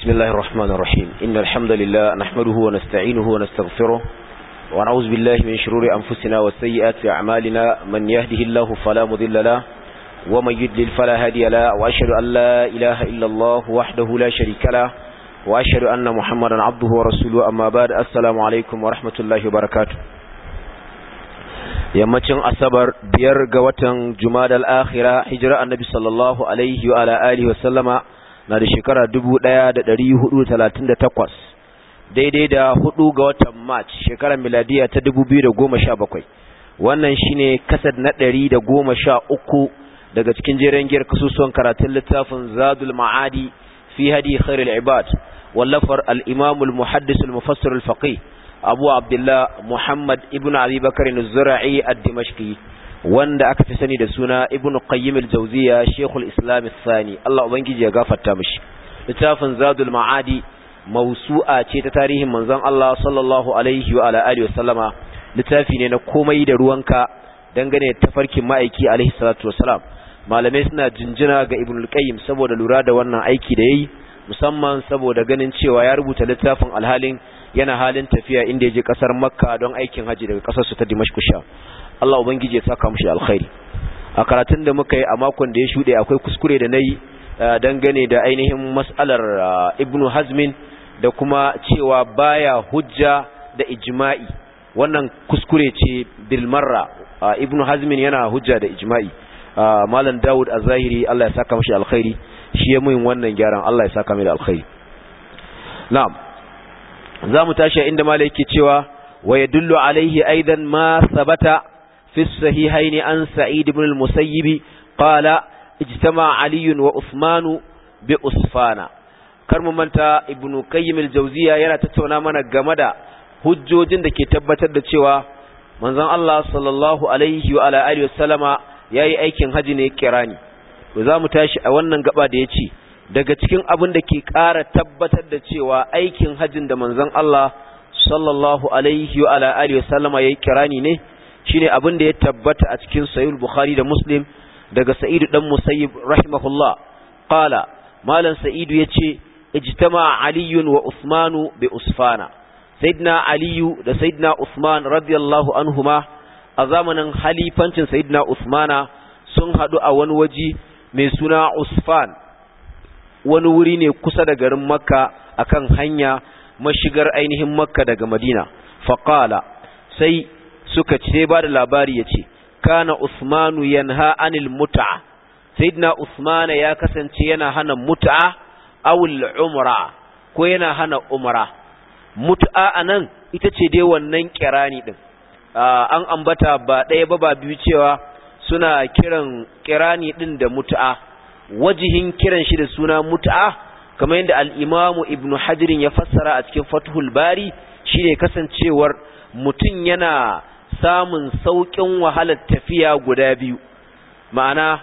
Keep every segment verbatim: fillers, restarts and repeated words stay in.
بسم الله الرحمن الرحيم إن الحمد لله نحمده ونستعينه ونستغفره ونعوذ بالله من شرور أنفسنا وسيئات أعمالنا من يهده الله فلا مضل له ومن يضلل فلا هادي له وأشهد أن لا إله إلا الله وحده لا شريك له وأشهد أن محمدا عبده ورسوله أما بعد السلام عليكم ورحمة الله وبركاته yammacin asabar biyar ga watan jumadal akhira hijira annabi sallallahu alaihi wa ala alihi wa sallama na da shekara dubu ɗaya da ɗari hudu talatin da takwas daidai da hudu ga watan march shekarar miladiya ta dubu biyu da goma sha bakwai wannan shine kasad na ɗari da goma sha uku daga cikin jeren giyar kasusuwan karatun littafin zadul ma'adi fi hadi khairul ibad wallafar al-imam al-muhaddis al-mufassir al-faqih abu abdullah muhammad ibn abi bakar az-zura'i ad-dimashqi wanda aka fi sani da suna ibn qayyim al-jawziya shaykhul islam al-thani Allah ubangiji ya gafarta mishi littafin zadul ma'adi mawsu'a ce ta tarihin manzon Allah sallallahu alaihi wa ala alihi wasallama littafi ne na komai da ruwanka dangane da tafarkin ma'aiki alaihi salatu wassalam malamai suna jinjina ga ibn al-qayyim saboda lura da wannan aiki da yayi musamman saboda ganin cewa ya rubuta littafin alhalin yana halin tafiya inda ya je kasar makka don aikin haji daga kasar su ta dimashq sha Allah ubangiji ya saka mushi alkhairi a karatun da muka yi a makon da ya shude akwai kuskure da nayi dangane da ainihin mas'alar ibnu hazmin da kuma cewa baya hujja da ijma'i wannan kuskure ce bil marra ibnu hazmin yana hujja da ijma'i malam daud az-zahiri Allah ya saka mushi alkhairi shi ya mun wannan gyaran Allah ya saka mai da alkhairi na'am zamu tashi inda malai yake cewa wa yadullu alaihi aidan ma sabata fi sahihaini an sa'id ibn al-musayyib qala ijtama ali wa uthman bi usfana kar mu manta ibn qayyim al-jawziya yana tattauna mana game da hujjojin da ke tabbatar da cewa manzon Allah sallallahu alaihi wa ala alihi wasallama yayi aikin haji ne kirani to zamu tashi a wannan gaba da yace daga cikin abin da ke ƙara tabbatar da cewa aikin hajjin da manzon Allah sallallahu alaihi wa ala alihi wasallama yayi kirani ne shine abin da ya tabbata a cikin sahih bukhari da muslim daga sa'id dan musayyib rahimahullah qala malan sa'id yace ijtama ali wa usman bi usfana sayyidina ali da sayyidina usman radiyallahu anhuma a zamanin halifancin sayyidina usmana sun hadu a wani waji mai suna usfan wani wuri ne kusa da garin makka akan hanya mashigar ainihin makka daga madina faqala sai suka ce ba da labari yace kana usmanu yanha anil mut'a sayyidina usmana ya kasance yana hana mut'a aw al umra ko yana hana umra mut'a anan ita ce dai wannan kirani din an ambata ba ɗaya ba ba biyu cewa suna kiran kirani din da mut'a wajihin kiran shi da suna mut'a kamar yadda al-Imam Ibn Hajar ya fassara a cikin Fathul Bari shine kasancewar mutun yana samun saukin wahalar tafiya guda biyu ma'ana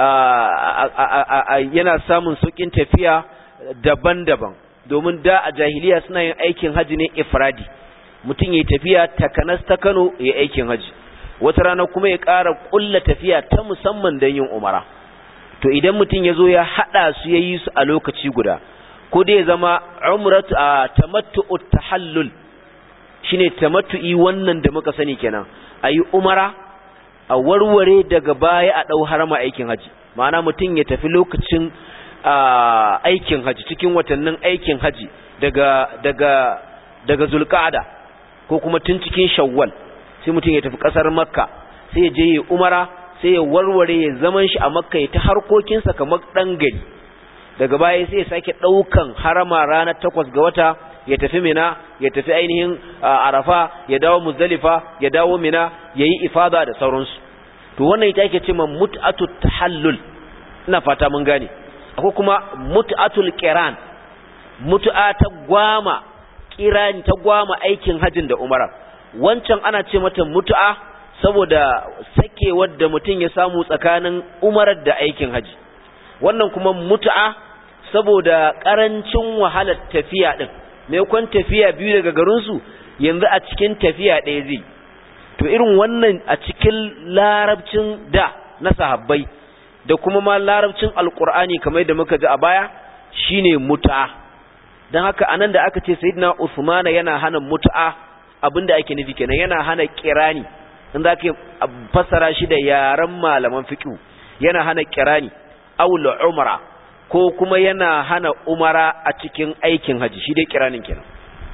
yana samun saukin tafiya daban-daban domin da a jahiliya suna yin aikin haji ne ifradi mutun yayi tafiya takanas ta Kano yayi aikin haji wata rana kuma ya ƙara ƙulla tafiya ta musamman don yin umara to idan mutum ya zo ya haɗa su ya yi su a lokaci guda ko dai ya zama umratu a tamattu'ut tahallul shine tamattu'i wannan da muka sani kenan ayi umara a warware daga baya a dau harama aikin haji ma'ana mutum ya tafi lokacin aikin haji cikin watannin aikin haji daga daga daga zulqa'ada ko kuma tun cikin shawwal sai mutum ya tafi kasar makka sai ya je ya umara sai ya warware ya zaman shi a makka ya ta harkokinsa kamar ɗan gari daga baya sai ya sake ɗaukan harama ranar takwas ga wata ya tafi mina ya tafi ainihin arafa ya dawo muzdalifa ya dawo mina ya yi ifada da sauransu to wannan ita ake ce ma mut'atu tahallul ina fata mun gane akwai kuma mut'atul qiran mut'a ta gwama qiran ta gwama aikin hajjin da umara wancan ana ce mata mut'a saboda sakewar da mutum ya samu tsakanin umarar da aikin haji wannan kuma mut'a saboda karancin wahalar tafiya din maimakon tafiya biyu daga garinsu yanzu a cikin tafiya ɗaya zai to irin wannan a cikin larabcin da na sahabbai da kuma ma larabcin alkur'ani kamar da muka ji a baya shine mut'a dan haka anan da aka ce sayyidina Uthman yana hana mut'a abinda ake nufi kenan yana hana kirani in zaka fassara shi da yaran malaman fiqh yana hana kirani aw umra ko kuma yana hana umara a cikin aikin haji shi dai kiranin kenan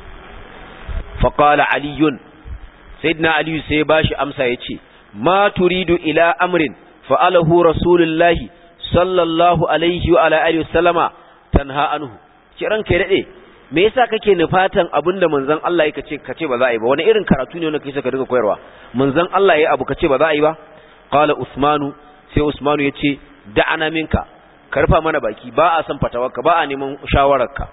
faqala aliyun sayyidina ali sai bashi amsa yace ma turidu ila amrin fa'alahu rasulullahi sallallahu alaihi wa ala alihi wasallama tanha anhu kiran kai dade me yasa kake nufatan abinda manzon Allah yake ce kace ba za a yi ba wani irin karatu ne wanda kake ka dinga koyarwa manzon Allah yayi abu kace ba za a yi ba qala usmanu sai usmanu yace da'ana minka karfa mana baki ba a san fatawarka ba a neman shawararka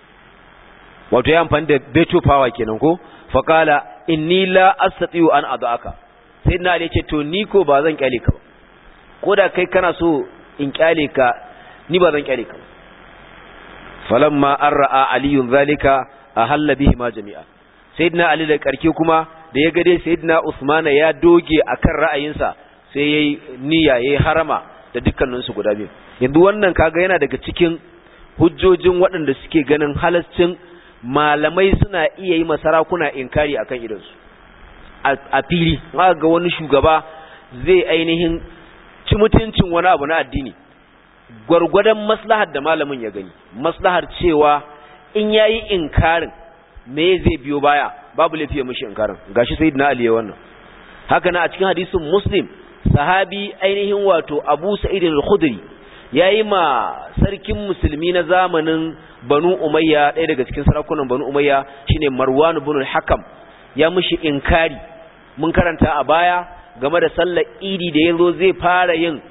wato ya amfani da veto power kenan ko fa qala inni la astati'u an ad'aka sayyidina ali yace to ni ko ba zan kyale ka ba koda kai kana so in kyale ka ni ba zan kyale ka ba falamma arra'a aliyun zalika ahalla bihi ma jami'a sayyidina ali da karke kuma da ya ga dai sayyidina usman ya doge akan ra'ayinsa sai yayi niyya yayi harama da dukkanin su guda biyu yanzu wannan kaga yana daga cikin hujjojin waɗanda suke ganin halascin malamai suna iya yi masarakuna inkari akan idansu a fili ga wani shugaba zai ainihin ci mutuncin wani abu na addini gwargwadon maslahar da malamin ya gani maslahar cewa in yayi inkarin me zai biyo baya babu laifi ya mishi inkarin gashi sayyidina ali ya wannan haka na a cikin hadisin muslim sahabi ainihin wato abu sa'id al-khudri yayi ma sarkin musulmi na zamanin banu umayya ɗaya daga cikin sarakunan banu umayya shine marwan ibn al-hakam ya mishi inkari mun karanta a baya game da sallar idi da yazo zai fara yin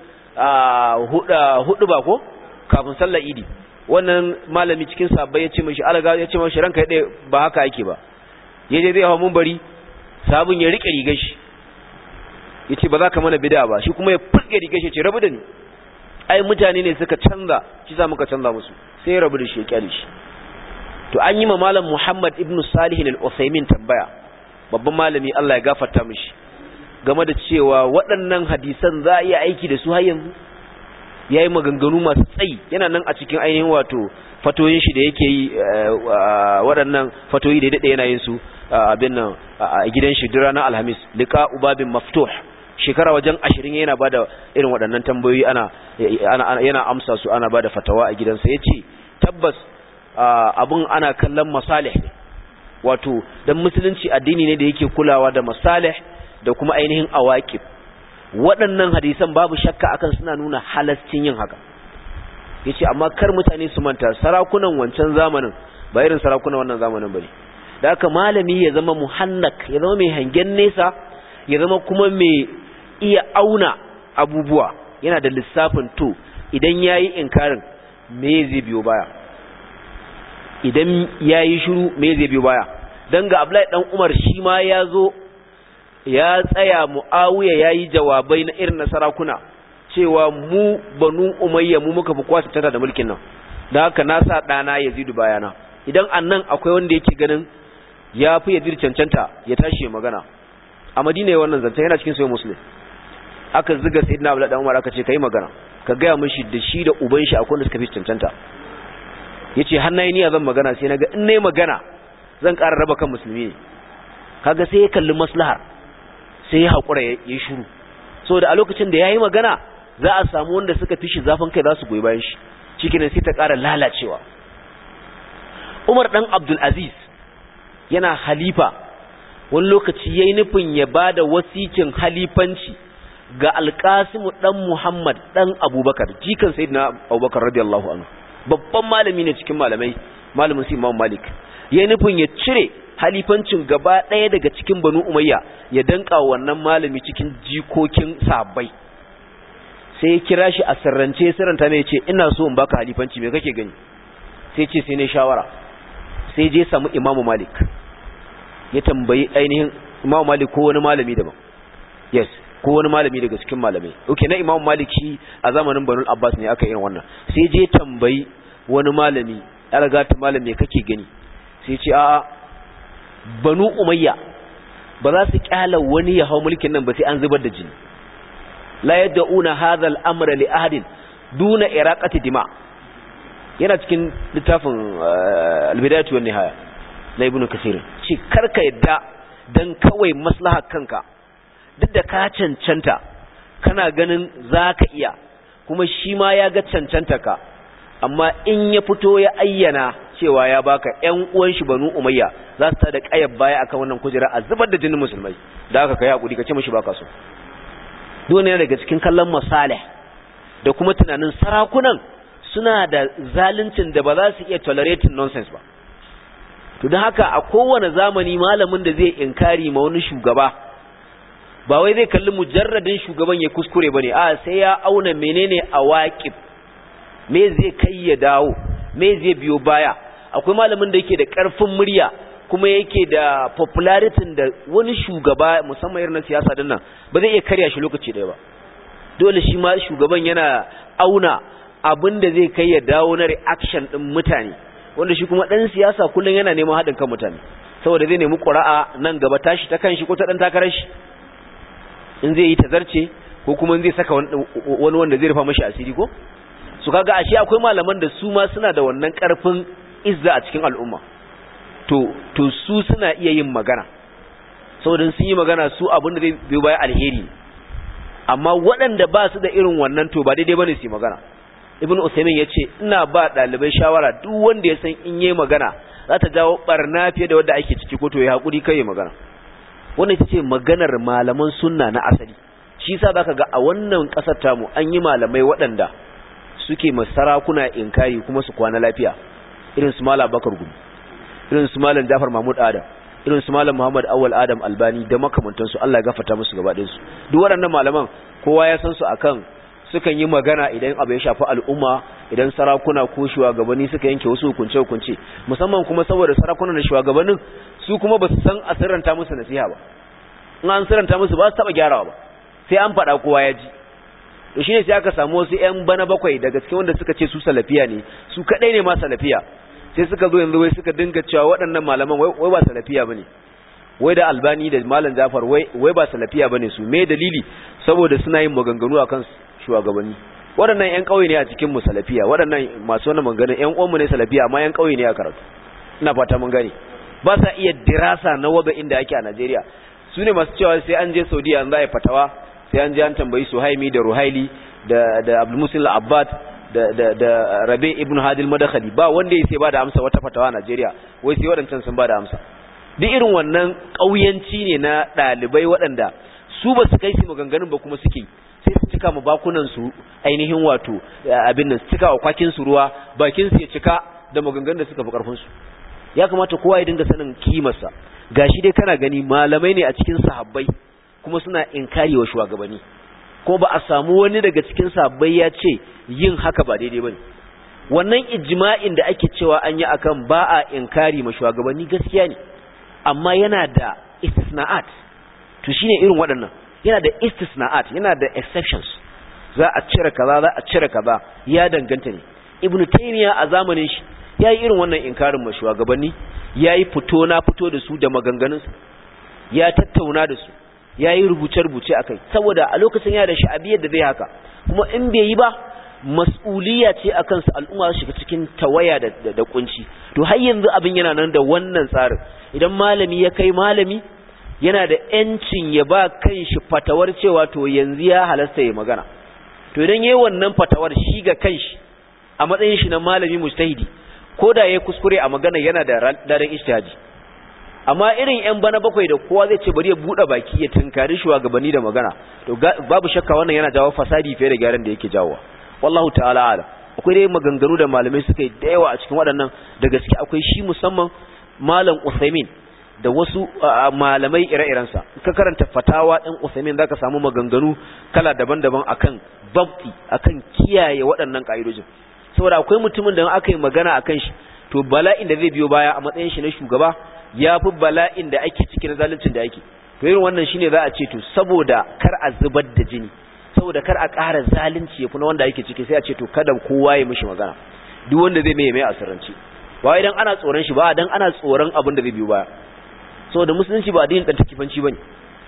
hudu ba ko kafin sallar idi wannan malami cikin sabbai ya ce mishi alaga ya ce mishi ranka dai ba haka yake ba yaje zai hawo munbari sabun ya rike rigar shi yace ba za ka mana bid'a ba shi kuma ya fuske rigar shi ce rabu da ni ai mutane ne suka canza shi za muka canza musu sai rabu da shi ya kyale shi to an yi ma malam Muhammad ibn Salih al-Utsaimin tambaya babban malami Allah ya gafarta mishi game da cewa waɗannan hadisan za a iya aiki da su har yanzu yayi maganganu masu tsayi yana nan a cikin ainihin wato fatoyin shi da yake yi waɗannan fatoyi da dade yana yin su abin nan a gidan shi duk ranar Alhamis liqa ubabin maftuh shekara wajen ashirin yana bada irin waɗannan tambayoyi ana yana amsa su ana bada fatawa a gidansa yace tabbas abun ana kallon masalih wato dan musulunci addini ne da yake kulawa da masalih da kuma ainihin awaqib waɗannan hadisan babu shakka akan suna nuna halascin yin haka yace amma kar mutane su manta sarakunan wancan zamanin ba irin sarakunan wannan zamanin bane da haka malami ya zama muhannak ya zama mai hangen nesa ya zama kuma mai iya auna abubuwa yana da lissafin to idan yayi inkarin me zai biyo baya idan yayi shiru me zai biyo baya dan ga Abdullahi dan Umar shi ma yazo ya tsaya Muawiya yayi jawabai na irin sarakuna cewa mu banu Umayya mu muka fi kwasa tada da mulkin nan dan haka na sa dana Yazid bayana idan annan akwai wanda yake ganin ya fi Yazid cancanta ya tashi magana a Madina wannan zance yana cikin sahih Muslim aka zuga sayyidina Abdullah dan Umar aka ce kai magana ka ga mishi da shi da uban shi akwai wanda suka fi cancanta yace har nayi niyya zan magana sai naga in nayi magana zan ƙara raba kan musulmi ne kaga sai ya kalli maslahar sai ya hakura ya shiru saboda a lokacin da yayi magana za a samu wanda suka fi shi zafin kai za su goyi bayan shi cikin sai ta ƙara lalacewa Umar dan Abdul Aziz yana halifa wani lokaci yayi nufin ya bada wasicin halifanci ga Al-Qasim dan Muhammad dan Abubakar jikan sayyidina Abubakar radiyallahu anhu babban malami ne cikin malamai malamin su Imam Malik yayi nufin ya cire halifancin gaba ɗaya daga cikin Banu Umayya ya danka wannan malami cikin jikokin sahabbai sai ya kira shi a sirrance sirranta ne yace ina so in baka halifanci me kake gani sai ce sai ne shawara sai je samu Imam Malik ya tambayi ainihin Imam Malik ko wani malami daban yes ko wani malami daga cikin malamai okay na Imam Malik shi a zamanin Banu Abbas ne aka irin wannan sai je tambayi wani malami ya riga ta malami kake gani sai ce a'a Banu Umayya ba za su kyala wani ya hau mulkin nan ba sai an zubar da jini la yad'una hadha al-amra li ahadin duna iraqati dima yana cikin littafin al-bidayatu wan nihaya na ibnu kasir ce karka yadda dan kawai maslahar kanka duk da ka cancanta kana ganin zaka iya kuma shi ma ya ga cancanta ka amma in ya fito ya ayyana cewa ya baka ƴan uwan shi banu umayya za su tada kayar baya akan wannan kujera a zubar da jinin musulmai da aka kai hakuri ka ce mishi baka so dole ne daga cikin kallon masalih da kuma tunanin sarakunan suna da zaluncin da ba za su iya tolerating nonsense ba to don haka a kowane zamani malamin da zai inkari ma wani shugaba ba wai zai kalli mujarradin shugaban ya kuskure bane a sai ya auna menene awaqib me zai kai ya dawo me zai biyo baya akwai malamin da yake da karfin murya kuma yake da popularity da wani shugaba musamman irin na siyasa din nan ba zai iya karya shi lokaci daya ba dole shi ma shugaban yana auna abin da zai kai ya dawo na reaction din mutane wanda shi kuma dan siyasa kullun yana neman hadin kan mutane saboda zai nemi ƙura'a nan gaba tashi ta kanshi ko ta dan takarar shi in zai yi tazarce ko kuma in zai saka wani wanda zai rufa mashi asiri ko su kaga ashe akwai malaman da su ma suna da wannan karfin izza a cikin al'umma to to su suna iya yin magana saboda sun yi magana su abin da zai biyo baya alheri amma waɗanda ba su da irin wannan to ba daidai bane su yi magana ibnu usaymin yace ina ba dalibai shawara duk wanda ya san in yayi magana za ta jawo barna fiye da wanda ake ciki ko to ya hakuri kai magana wannan ita ce maganar malaman sunna na asali shi yasa zaka ga a wannan kasar tamu an yi malamai waɗanda suke masarakuna inkari kuma su kwana lafiya irin su malam Bakar Gumi irin su malam Jafar Mahmud Adam irin su malam Muhammad Awwal Adam Albani da makamantansu Allah ya gafarta musu gaba ɗayan su duk waɗannan malaman kowa ya san su akan sukan yi magana idan abu ya shafi al'umma idan sarakuna ko shugabanni suka yanke wasu hukunce-hukunce musamman kuma saboda sarakunan da shugabannin su kuma ba su san a sirranta musu nasiha ba in an sirranta musu ba su taɓa gyarawa ba sai an faɗa kowa ya ji to shine sai aka samu wasu ƴan bana bakwai daga cikin wanda suka ce su salafiya ne su kadai ne ma salafiya sai suka zo yanzu wai suka dinga cewa waɗannan malaman wai ba salafiya bane wai da Albani da Malam Jafar wai wai ba salafiya bane su me dalili saboda suna yin maganganu akan shugabanni waɗannan ƴan ƙauye ne a cikin mu salafiya waɗannan masu wannan maganganun ƴan uwan mu ne salafiya amma ƴan ƙauye ne a karatu ina fata mun gane ba sa iya dirasa na waga inda ake a Najeriya su ne masu cewa sai an je Saudiya an za a yi fatawa sai an je an tambayi Suhaimi da Ruhaili da da Abdul Musin al-Abbad da da da Rabi ibn Hadi al-Madakhali ba wanda yake ba da amsa wata fatawa a Najeriya wai sai waɗancan sun ba da amsa duk irin wannan ƙauyanci ne na ɗalibai waɗanda su ba su kai su maganganun ba kuma suke sai su cika mu bakunan su ainihin wato abin nan su cika wa kwakin su ruwa bakin su ya cika da maganganun da suka fi karfin su ya kamata kowa ya dinga sanin kimarsa gashi dai kana gani malamai ne a cikin sahabbai kuma suna inkari wa shugabanni ko ba a samu wani daga cikin sahabbai ya ce yin haka ba daidai bane wannan ijma'in da ake cewa an yi akan ba a inkari ma shugabanni gaskiya ne amma yana da istisna'at to shine irin waɗannan yana da istisna'at yana da exceptions za a cire kaza za a cire kaza ya danganta ne ibnu taymiya a zamanin shi yayi irin wannan inkarin ma shugabanni yayi fito na fito da su da maganganun su ya tattauna da su yayi rubuce rubuce akai saboda a lokacin yana da sha'abiyar da zai haka kuma in bai yi ba mas'uliyya ce akan su al'umma su shiga cikin tawaya da da kunci to har yanzu abin yana nan da wannan tsarin idan malami ya kai malami yana da ‘yancin ya ba kanshi fatawar cewa to yanzu ya halasta ya magana to idan yayi wannan fatawar shi ga kanshi a matsayin shi na malami mujtahidi ko da yayi kuskure a magana yana da ladan ijtihadi amma irin ‘yan bana bakwai da kowa zai ce bari ya buɗe baki ya tunkari shugabanni da magana to babu shakka wannan yana jawo fasadi fiye da gyaran da yake jawowa wallahu ta'ala ala akwai dai maganganu da malamai suka yi da yawa a cikin waɗannan da gaske akwai shi musamman malam Uthaymin da wasu malamai ire-irensa ka karanta fatawa ɗin Uthaymin zaka samu maganganu kala daban-daban akan babti akan kiyaye waɗannan ƙa'idojin saboda akwai mutumin da aka yi magana akan shi to bala'in da zai biyo baya a matsayin shi na shugaba yafi bala'in da ake cikin zaluncin da ake to irin wannan shine za a ce to saboda kar a zubar da jini saboda kar a ƙara zalunci yafi na wanda yake ciki sai a ce to kada kowa ya mishi magana duk wanda zai mai mai asirance ba idan ana tsoron shi ba dan ana tsoron abin da zai biyo baya saboda musulunci ba addinin dan takifanci bane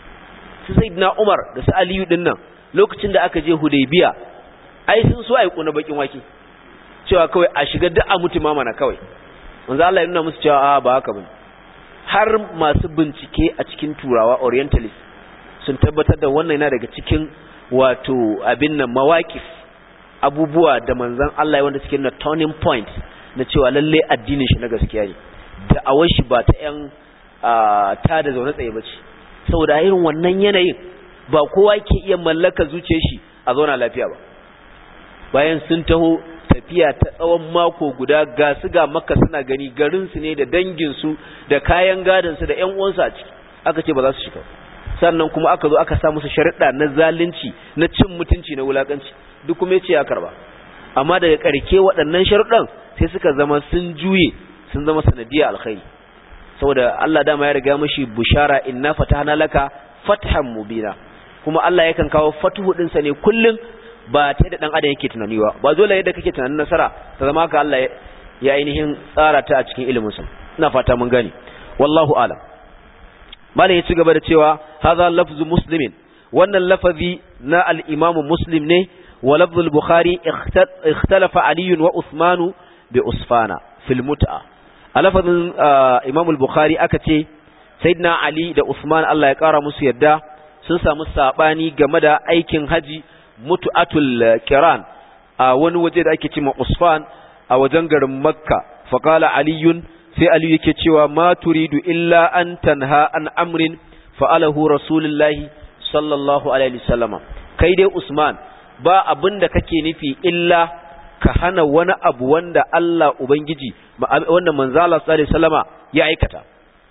su sayyidina Umar da su Aliyu din nan lokacin da aka je Hudaybiya ai sun so ai kuna bakin wake cewa kawai a shiga duk a mutu mamana kawai. Manzo Allah ya nuna musu cewa a ba haka bane. Har masu bincike a cikin turawa orientalist sun tabbatar da wannan yana daga cikin wato abin nan mawaqif abubuwa da manzon Allah ya wanda suke na turning point na cewa lalle addinin shi na gaskiya ne da awai shi ba ta yan ta da zaune tsaye bace saboda irin wannan yanayin ba kowa ke iya mallaka zuciyar shi a zauna lafiya ba bayan sun taho tafiya ta tsawon mako guda ga su ga Makka suna gani garin su ne da dangin su da kayan gadon su da ƴan uwansu a ciki aka ce ba za su shiga sannan kuma aka zo aka sa musu sharuɗa na zalunci na cin mutunci na wulakanci duk kuma yace ya karba amma daga karke waɗannan sharuɗan sai suka zama sun juye sun zama sanadiyar alkhairi saboda Allah dama ya riga mishi bushara inna fatahna laka fathan mubina kuma Allah yakan kawo fatuhu din sa ne kullun ba ta da dan adam yake tunani ba ba dole yadda kake tunanin nasara ta zama haka Allah ya ainihin tsara ta a cikin ilimin sa ina fata mun gane wallahu alam malai ya ci gaba da cewa hadha lafzu muslimin wannan lafazi na al-imam muslim ne wa lafzul bukhari ikhtalafa ali wa usman bi usfana fil mut'a a lafazin imam al-bukhari aka ce sayyidina ali da usman Allah ya kara musu yadda sun samu sabani game da aikin haji mutu'atul kiran a wani waje da ake cewa usfan a wajen garin makka faqala aliyun sai ali yake cewa ma turidu illa an tanha an amrin fa'alahu rasulullahi sallallahu alaihi wasallam kai dai usman ba abinda kake nufi illa ka hana wani abu wanda Allah ubangiji wanda manzo Allah sallallahu alaihi wasallama ya aikata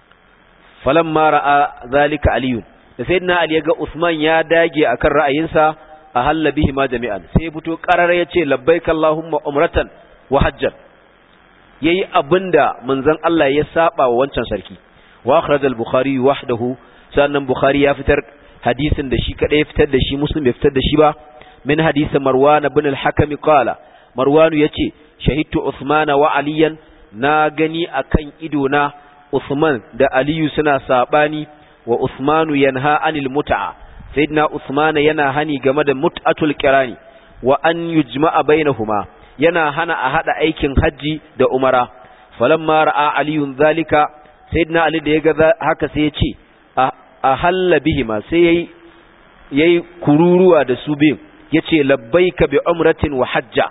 falamma ra'a zalika aliyun da sayyidina ali ya ga usman ya dage akan ra'ayinsa ahalla bihi ma jami'an sai ya fito qarara yace labbaik allahumma umratan wa hajjan yayi abinda manzon Allah ya saba wa wancan sarki wa akhraj al-bukhari wahdahu sannan bukhari ya fitar hadisin da shi kadai fitar da shi muslim bai fitar da shi ba min hadisi marwan ibn al-hakam qala marwan yace shahidtu usmana wa aliyan na gani akan ido na usman da aliyu suna sabani wa usmanu yanha anil mut'a sayyidina usman yana hani game da mut'atul kirani wa an yujma'a bainahuma yana hana a hada aikin haji da umara falamma ra'a aliyun zalika sayyidina ali da yaga haka sai ya ce a halla bihima sai yayi yayi kururuwa da su biyu yace labbaika bi umratin wa hajja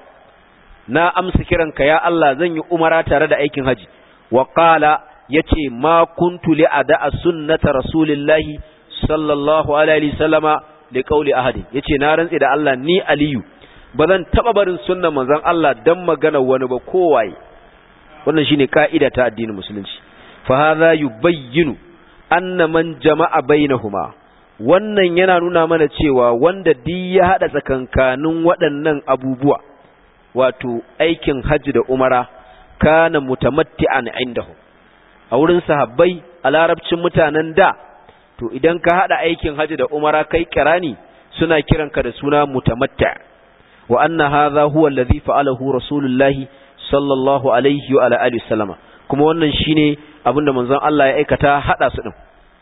na amsa kiranka ya Allah zan yi umara tare da aikin haji wa qala yace ma kuntu li ada sunnata rasulillahi sallallahu alaihi wasallama li qawli ahadi yace na rantsi da Allah ni aliyu bazan taba barin sunnar manzon Allah dan magana wani ba kowaye wannan shine kaida ta addinin musulunci fa hadha yubayyinu anna man jama'a bainahuma wannan yana nuna mana cewa wanda duk ya hada tsakankanin waɗannan abubuwa wato aikin hajji da umara kana mutamatti'an indahu a wurin sahabbai a larabcin mutanen da to idan ka hada aikin hajji da umara kai kirani suna kiranka da suna mutamatti' wa anna hadha huwa alladhi fa'alahu rasulullahi sallallahu alaihi wa alihi wasallama kuma wannan shine abinda manzon Allah ya aikata hada su din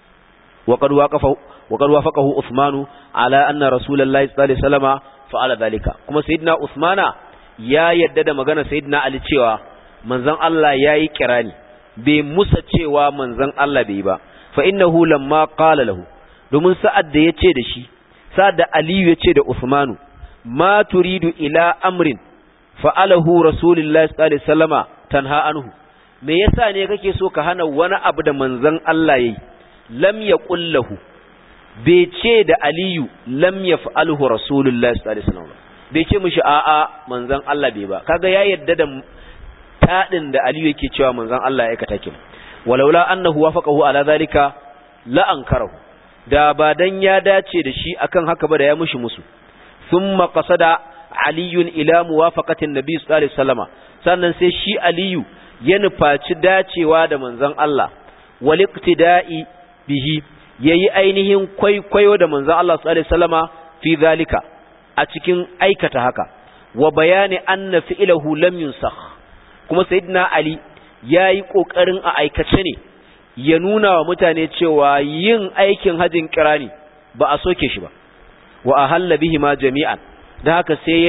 wa qad waqafa wa qad wafaqahu Uthman ala anna rasulullahi sallallahu alaihi wasallama fa'ala dalika kuma sayyidina Uthmana ya yadda da magana sayyidina Ali cewa manzon Allah yayi kirani bai musa cewa manzon Allah bai ba fa innahu lamma qala lahu domin sa'ad da yace da shi sa'ad da Ali yace da Uthmanu ma turidu ila amrin fa'alahu rasulullahi sallallahu alaihi wasallama tanha anhu me yasa ne kake so ka hana wani abu da manzon Allah yayi lam yaqul lahu bai ce da Aliyu lam yaf'alhu rasulullahi sallallahu alaihi wasallam bai ce mishi a'a manzon Allah bai ba kaga ya yadda da tadin da Aliyu yake cewa manzon Allah ya aikata kin walaula annahu wafaqahu ala zalika la ankarahu da ba dan ya dace da shi akan haka ba da ya mishi musu thumma qasada aliyun ila muwafaqatin nabi sallallahu alaihi wasallama sannan sai shi Aliyu ya nufaci dacewa da manzon Allah wal iqtida'i bihi yayi ainihin kwaikwayo da manzon Allah sallallahu alaihi wasallama fi zalika a cikin aikata haka wa bayani anna fi'luhu lam yunsakh kuma sayyidina Ali yayi kokarin a aikace ne ya nuna wa mutane cewa yin aikin hajin kirani ba a soke shi ba wa ahalla bihi ma jami'an da haka sai yayi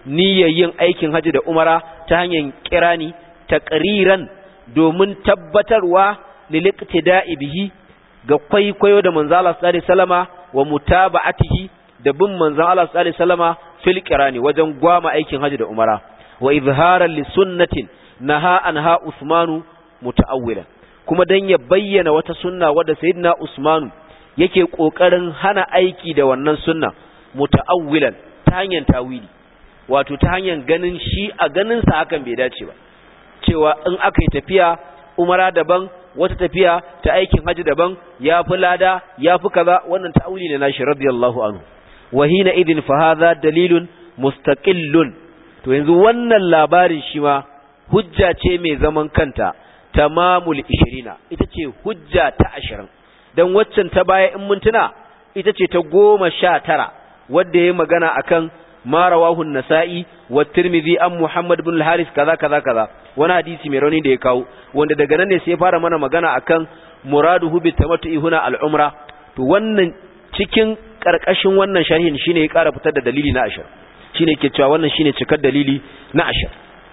niyyar yin aikin haji da umara ta hanyar kirani taqriran domin tabbatarwa liliqtida'i bihi ga kwaikwayo da manzo Allah sallallahu alaihi wasallama wa mutaba'atihi da bin manzo Allah sallallahu alaihi wasallama fil qirani wajen gwama aikin haji da umara wa izharan li sunnatin naha anha Usmanu muta'awwilan kuma dan ya bayyana wata sunna wadda sayyidina Usmanu yake kokarin hana aiki da wannan sunna muta'awwilan ta hanyar tawili wato ta hanyar ganin shi a ganin sa hakan bai dace ba cewa in aka yi tafiya umara daban wata tafiya ta aikin haji daban yafi lada yafi kaza wannan ta'awili ne nashi radiyallahu anhu wa hina idin fa hadha dalilun mustaqillun to yanzu wannan labarin shi ma hujja ce mai zaman kanta tamamul ishirina ita ce hujja ta ashirin dan waccan ta baya in mun tuna ita ce ta goma sha tara wadda ya magana akan ma rawahu an-nasa'i wa tirmidhi an muhammad ibn al-haris kaza kaza kaza wani hadisi mai rauni da ya kawo wanda daga nan ne sai ya fara mana magana akan muraduhu bi tamattu'i huna al-umra to wannan cikin karkashin wannan sharhin shine ya kara fitar da dalili na ashir shine yake cewa wannan shine cikar dalili na ashir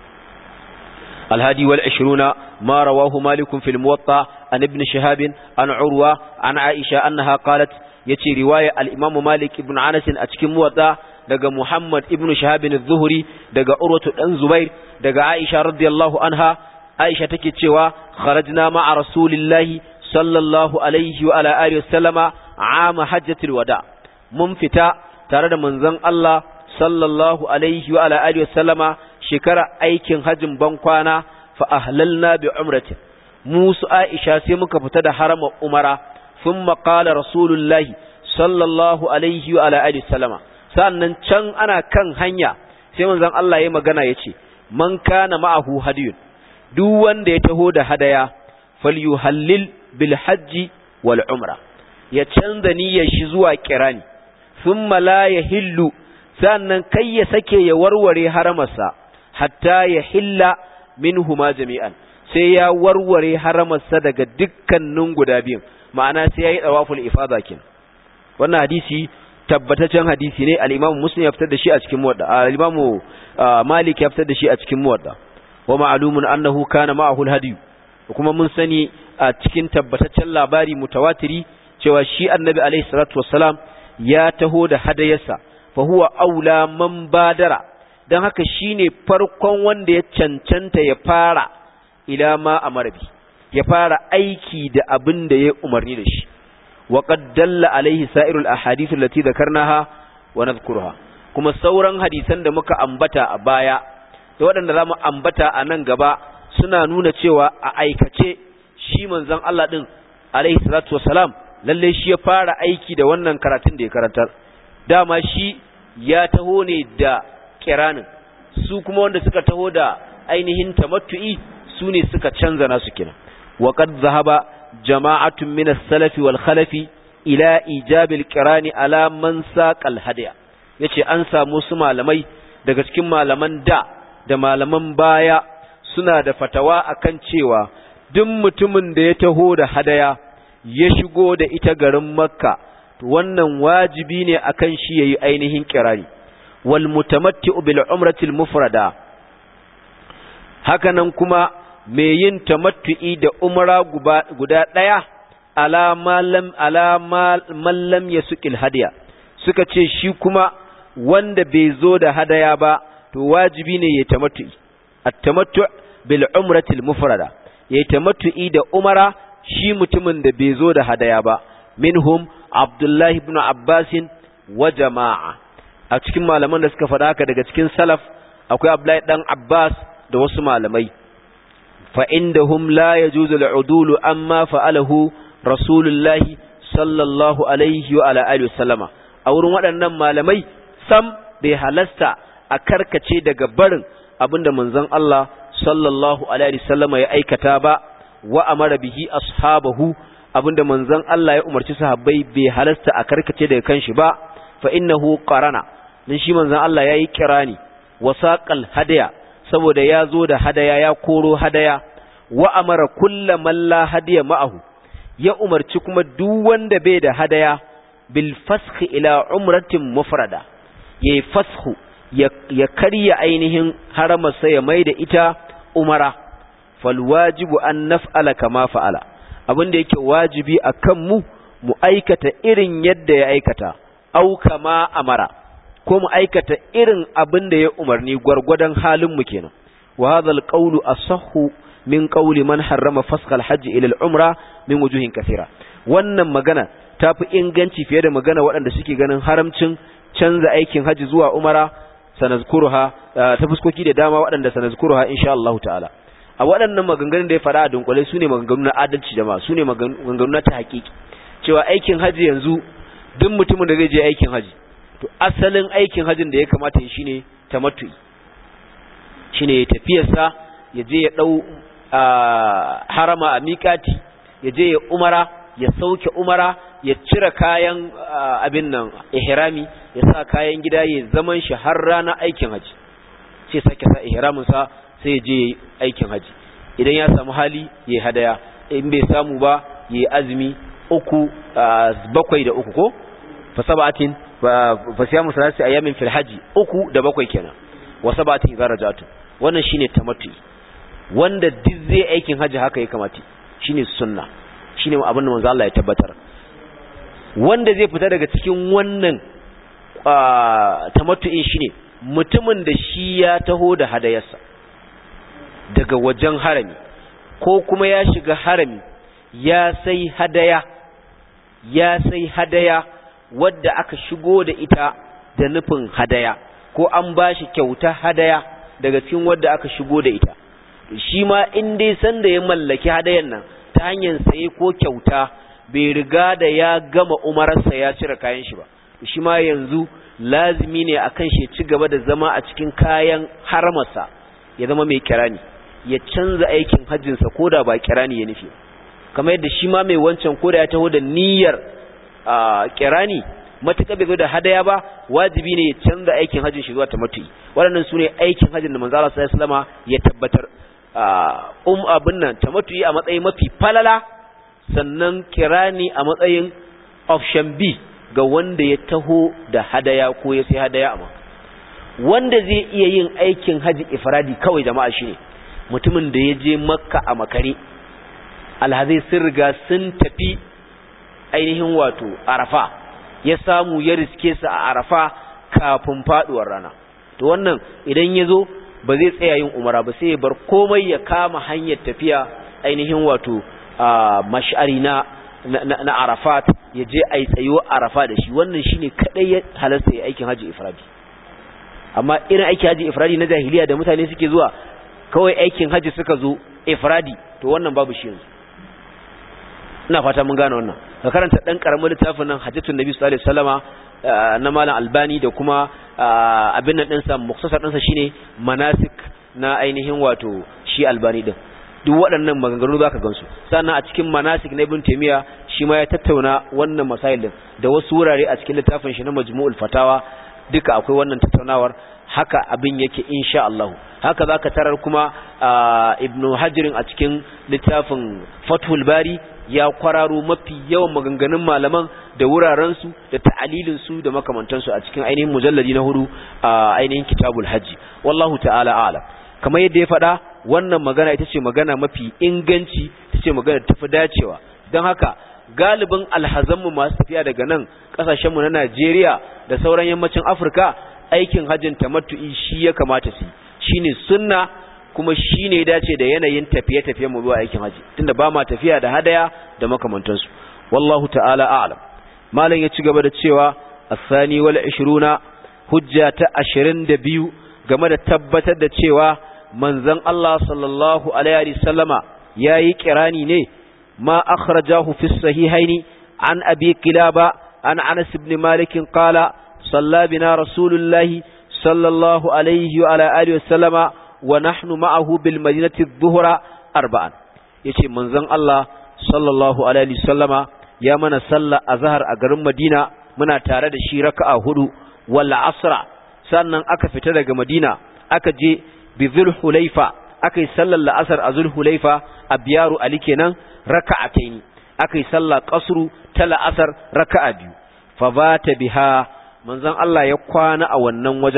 الهادي والعشرون ما رواه مالك في الموطأ عن ابن شهاب عن عروة عن عائشة أنها قالت يتي رواية الإمام مالك ابن عنس أتكم موطأ دقى محمد ابن شهاب الظهري دقى عروة بن زبير دقى عائشة رضي الله عنها عائشة تكتشوا خرجنا مع رسول الله صلى الله عليه وعلى آله وسلم عام حجة الوداع منفتا ترى منزن الله صلى الله عليه وعلى آله وسلم shekara aikin hajjin bankwana fa ahlalna bi umratin musu aisha sai muka fita da harama umara thumma qala rasulullahi sallallahu alaihi wa ala alihi sallama sannan can ana kan hanya sai manzon Allah ya magana yace man kana ma'ahu hadiyun duk wanda ya taho da hadaya falyuhallil bil hajji wal umra ya canza niyyar shi zuwa kirani thumma la yahillu sannan kai ya sake ya warware haramarsa hatta ya hilla minhuma jami'an sai ya warware haramarsa daga dukkanin guda biyun ma'ana sai yayi tawaful ifada kin wannan hadisi tabbataccen hadisi ne al-Imam Muslim ya fitar da shi a cikin Muwadda al-Imam Malik ya fitar da shi a cikin Muwadda wa ma'lumun annahu kana ma'ahu al-hadi kuma mun sani a cikin tabbataccen labari mutawatiri cewa shi Annabi alaihi salatu wassalam ya taho da hadayarsa fa huwa aula man badara dan haka shine farkon wanda ya cancanta ya fara ila ma amarabi ya fara aiki da abin da ya umarni da shi wa qad dalla alaihi sa'irul ahadith allati dhakarnaha wa nadhkuruha kuma sauran hadisan da muka ambata a baya da waɗanda zamu ambata a nan gaba suna nuna cewa a aikace shi manzon Allah din alaihi salatu wassalam lalle shi ya fara aiki da wannan karatun da ya karantar dama shi ya taho ne da kiranin su kuma wanda suka taho da ainihin tamattu'i su ne suka canza nasu kina wa qad zahaba jama'atun min as-salaf wal khalafi ila ijab al-qirani ala man saqal hadiya yace an samu su malamai daga cikin malaman da da malaman baya suna da fatawa akan cewa duk mutumin da ya taho da hadaya ya shigo da ita garin Makka to wannan wajibi ne akan shi yayi ainihin kirani wal mutamatti'u bil umrati al mufrada hakanan kuma me yin tamattu'i da umra guda daya ala malam ala mallam yasqil hadiya suka ce shi kuma wanda bai zo da hadaya ba to wajibi ne ya tamattu'i at tamattu' bil umrati al mufrada ya tamattu'i da umra shi mutumin da bai zo da hadaya ba minhum Abdullah ibn Abbas wa jama'a a cikin malaman da suka faɗa haka daga cikin salaf akwai Abdullah dan Abbas da wasu malamai fa indahum la yajuzu al-udulu amma fa'alahu Rasulullah sallallahu alaihi wa ala alihi wasallama a wurin waɗannan malamai sam bai halasta a karkace daga barin abinda manzon Allah sallallahu alaihi wasallama ya aikata ba wa amara bihi ashabahu abinda manzon Allah ya umarci sahabbai bai halasta a karkace daga kanshi ba fa innahu qarana dan shi manzon Allah yayi kirani wasaqal hadaya saboda ya zo da hadaya ya koro hadaya wa amara kullu man la hadiya ma'ahu ya umarci kuma duk wanda bai da hadaya bil fasakh ila umratin mufrada yayi fasakh ya karya ainihin haramarsa ya mai da ita umara falwajibu an naf'ala kama fa'ala abinda yake wajibi akan mu mu aikata irin yadda ya aikata au kama amara ko mu aikata irin abinda ya umarni gwargwadon halin mu kenan wa hadha alqawlu asahhu min qawli man harrama fasqa alhajj ila alumra min wujuhin kathira wannan magana tafi inganci fiye da magana waɗanda suke ganin haramcin canza aikin haji zuwa umara sanazkuruha ta fuskoki da dama waɗanda sanazkuruha insha Allah ta'ala a waɗannan maganganun da ya fara a dunkule sune maganganu na adalci jama'a sune maganganu na ta hakiki cewa aikin haji yanzu duk mutumin da zai je aikin haji to asalin aikin hajin da ya kamata shine tamattu'i shine tafiyarsa ya je ya dau harama a miƙati ya je ya umara ya sauke umara ya cire kayan abin nan ihrami ya sa kayan gida ya zaman shi har rana aikin haji sai sake sa ihramin sa sai ya je aikin haji idan ya samu hali ya hadaya in bai samu ba ya azumi uku bakwai da uku ko fa sabatin fa siyamu salasi ayamin fil haji uku da bakwai kenan wa sabatin zarajatu wannan shine tamattu wanda duk zai aikin haji haka ya kamata shine sunna shine abin da manzo Allah ya tabbatar wanda zai fita daga cikin wannan tamattu'in shine mutumin da shi ya taho da hadayarsa daga wajen harami ko kuma ya shiga harami ya sai hadaya ya sai hadaya wadda aka shigo da ita da nufin hadaya ko an bashi kyauta hadaya daga cikin wadda aka shigo da ita shi ma in dai san da ya mallaki hadayan nan ta hanyar saye ko kyauta bai riga da ya gama umararsa ya cire kayan shi ba shi ma yanzu lazimi ne akan shi ci gaba da zama a cikin kayan haramarsa ya zama mai kirani ya canza aikin hajjinsa ko da ba kirani ya nufi kamar yadda shi ma mai wancan ko da ya taho da niyyar kirani matuƙa bai zo da hadaya ba wajibi ne ya canza aikin hajjin shi zuwa tamattu'i waɗannan su ne aikin hajjin da manzo Allah sallallahu alaihi wasallam ya tabbatar um abin nan tamattu'i a matsayin mafi falala sannan kirani a matsayin option B ga wanda ya taho da hadaya ko ya sai hadaya amma wanda zai iya yin aikin haji ifradi kawai jama'a shine mutumin da ya je makka a makare alhazai sun riga sun tafi ainihin wato arafa ya samu ya riske su a arafa kafin faduwar rana to wannan idan ya zo ba zai tsaya yin umara ba sai ya bar komai ya kama hanyar tafiya ainihin wato mash'ari na na Arafat ya je ai tsayo Arafa da shi wannan shine kadai ya halasta ya aikin haji ifradi amma irin aikin haji ifradi na jahiliya da mutane suke zuwa kawai aikin haji suka zo ifradi to wannan babu shi yanzu ina fata mun gane wannan ka karanta dan karamin littafin nan Hajjatun Nabi sallallahu alaihi wasallama na Malam Albani da kuma abin nan din sa muktasar din sa shine manasik na ainihin wato shi Albani din duk waɗannan maganganu za ka gansu sannan a cikin manasik na Ibn Taymiyyah shi ma ya tattauna wannan masailin da wasu wurare a cikin littafin shi na Majmu'ul Fatawa duka akwai wannan tattaunawar haka abin yake insha Allah haka zaka tarar kuma Ibn Hajar a cikin littafin Fathul Bari ya kwararo mafi yawan maganganun malaman da wuraren su da ta'alilin su da makamantan su a cikin ainihin mujalladi na hudu a ainihin Kitabul Hajj wallahu ta'ala a'lam kamar yadda ya faɗa wannan magana ita ce magana mafi inganci ita ce magana tafi dacewa don haka galibin alhazanmu masu tafiya daga nan kasashenmu na Najeriya da sauran yammacin Afirka aikin hajjin tamattu'i shi ya kamata su shine sunna kuma shine ya dace da yanayin tafiye-tafiyen mu zuwa aikin haji tunda ba ma tafiya da hadaya da makamantansu wallahu ta'ala a'lam malam ya ci gaba da cewa as-sani wal ishruna hujja ta ashirin da biyu game da tabbatar da cewa manzon Allah sallallahu alaihi wasallama yayi kirani ne ma akhrajahu fi sahihaini an abi kilaba an Anas ibn Malik qala salla bina rasulullahi sallallahu alaihi wa ala alihi wasallama wa nahnu ma'ahu bil madinati adh-dhuhra arba'an yace manzon Allah sallallahu alaihi wasallama ya mana salla azhar a garin Madina muna tare da shi raka'a hudu wal asra sannan aka fita daga Madina aka je bi Zulhulaifa akai sallar la'asar a Zulhulaifa a biyaru ali kenan raka'ataini akai sallar qasru ta la'asar raka'a biyu fa bata biha manzon Allah ya kwana a wannan wajen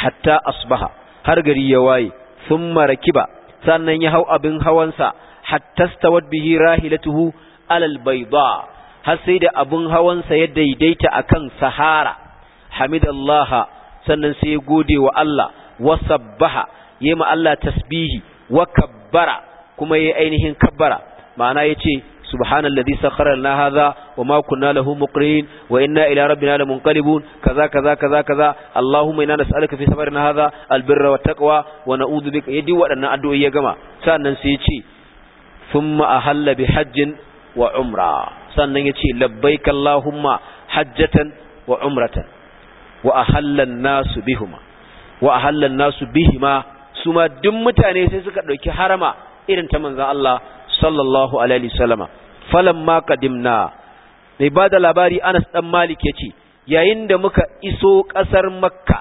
hatta asbaha har gari ya waye thumma rakiba sannan ya hau abin hawansa hatta stawat bihi rahilatuhu alal bayda har sai da abin hawansa ya daidaita akan sahara hamidallaha sannan sai ya gode wa Allah wa sabbaha yayi ma Allah tasbihi wa kabbara kuma yayi ainihin kabbara ma'ana yace subhanalladhi sakhkhara lana hadha wama kunna lahu muqrin wa inna ila rabbina lamunqalibun kaza kaza kaza kaza allahumma inna nas'aluka fi safarina hadha albirra wattaqwa wa na'udhu bika yadi wadannan addu'o'i ya gama sannan sai yace thumma ahalla bi hajjin wa umra sannan yace labbaik allahumma hajjatan wa umratan wa ahalla an-nasu bihuma wa ahalla an-nasu bihima suma duk mutane sai suka dauki harama irin ta manzon Allah sallallahu alaihi wasallama falamma qadimna mai bada labari Anas dan Malik yace yayin da muka iso kasar Makka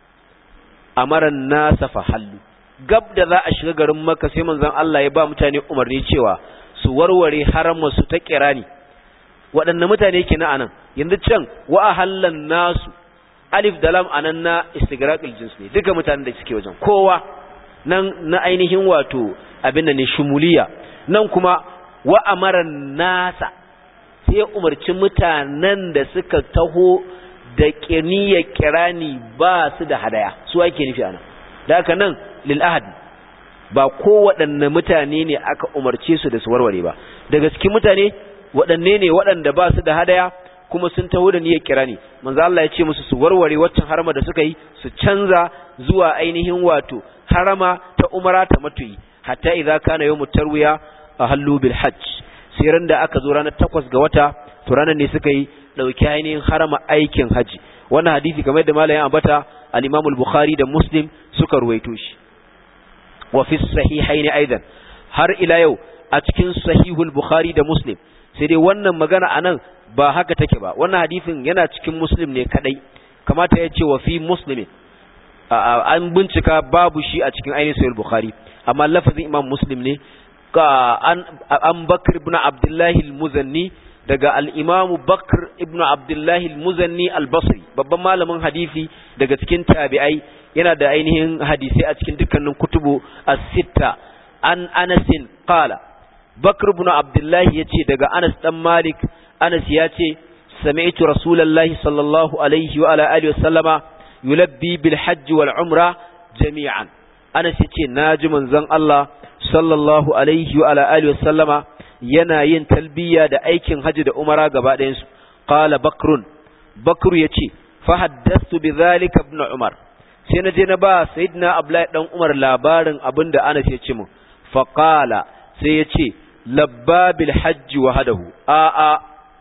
amaran nasa fa hallu gab da za a shiga garin Makka sai manzon Allah ya ba mutane umarni cewa su warware haramun su ta kirani waɗannan mutane kenan anan yanzu can wa ahallan nasu alif da lam anan na istigraqil jins ne duka mutanen da suke wajen kowa nan na ainihin wato abin da ne shumuliya nan kuma wa amaran nasa sai ya umarci mutanen da suka taho da kiniyar kirani ba su da hadaya su ake nufi anan da haka nan lil ahad ba kowaɗanne mutane ne aka umarce su da su warware ba daga cikin mutane waɗanne ne waɗanda ba su da hadaya kuma sun taho da niyyar kirani manzo Allah ya ce musu su warware waccan harama da suka yi su canza zuwa ainihin wato harama ta umara ta matuyi hatta idza kana yawmut tarwiya ahallu bil hajj sai ran da aka zo ranar takwas ga wata to ranar ne suka yi dauki ainihin harama aikin haji wannan hadisi kamar da malamin ambata al-Imam al-Bukhari da Muslim suka ruwaito shi wa fi sahihayn aidan har ila yau a cikin sahihul Bukhari da Muslim sai dai wannan magana anan ba haka take ba wannan hadisin yana cikin Muslim ne kadai kamata ya ce wa fi Muslimin an bincika babu shi a cikin ainihin sahih Bukhari amma lafazin Imam Muslim ne ka an an Bakr ibn Abdullah al-Muzanni daga al-Imam Bakr ibn Abdullah al-Muzanni al-Basri babban malamin hadisi daga cikin tabi'ai yana da ainihin hadisi a cikin dukkanin kutubu as-sitta an Anas qala Bakr ibn Abdullah yace daga Anas dan Malik Anas yace sami'tu Rasulullahi sallallahu alaihi wa ala alihi wa sallama yulabbi bil hajj wal umra jami'an Anas yace naji manzon Allah sallallahu alaihi wa ala alihi wa sallama yana yin talbiya da aikin haji da umara gaba ɗayan su qala bakrun bakru yace fa haddathtu bidhalika ibn umar sai na je na ba sayyidina abdullahi dan umar labarin abinda Anas ya ce mu fa qala sai yace labba bil hajj wahdahu a a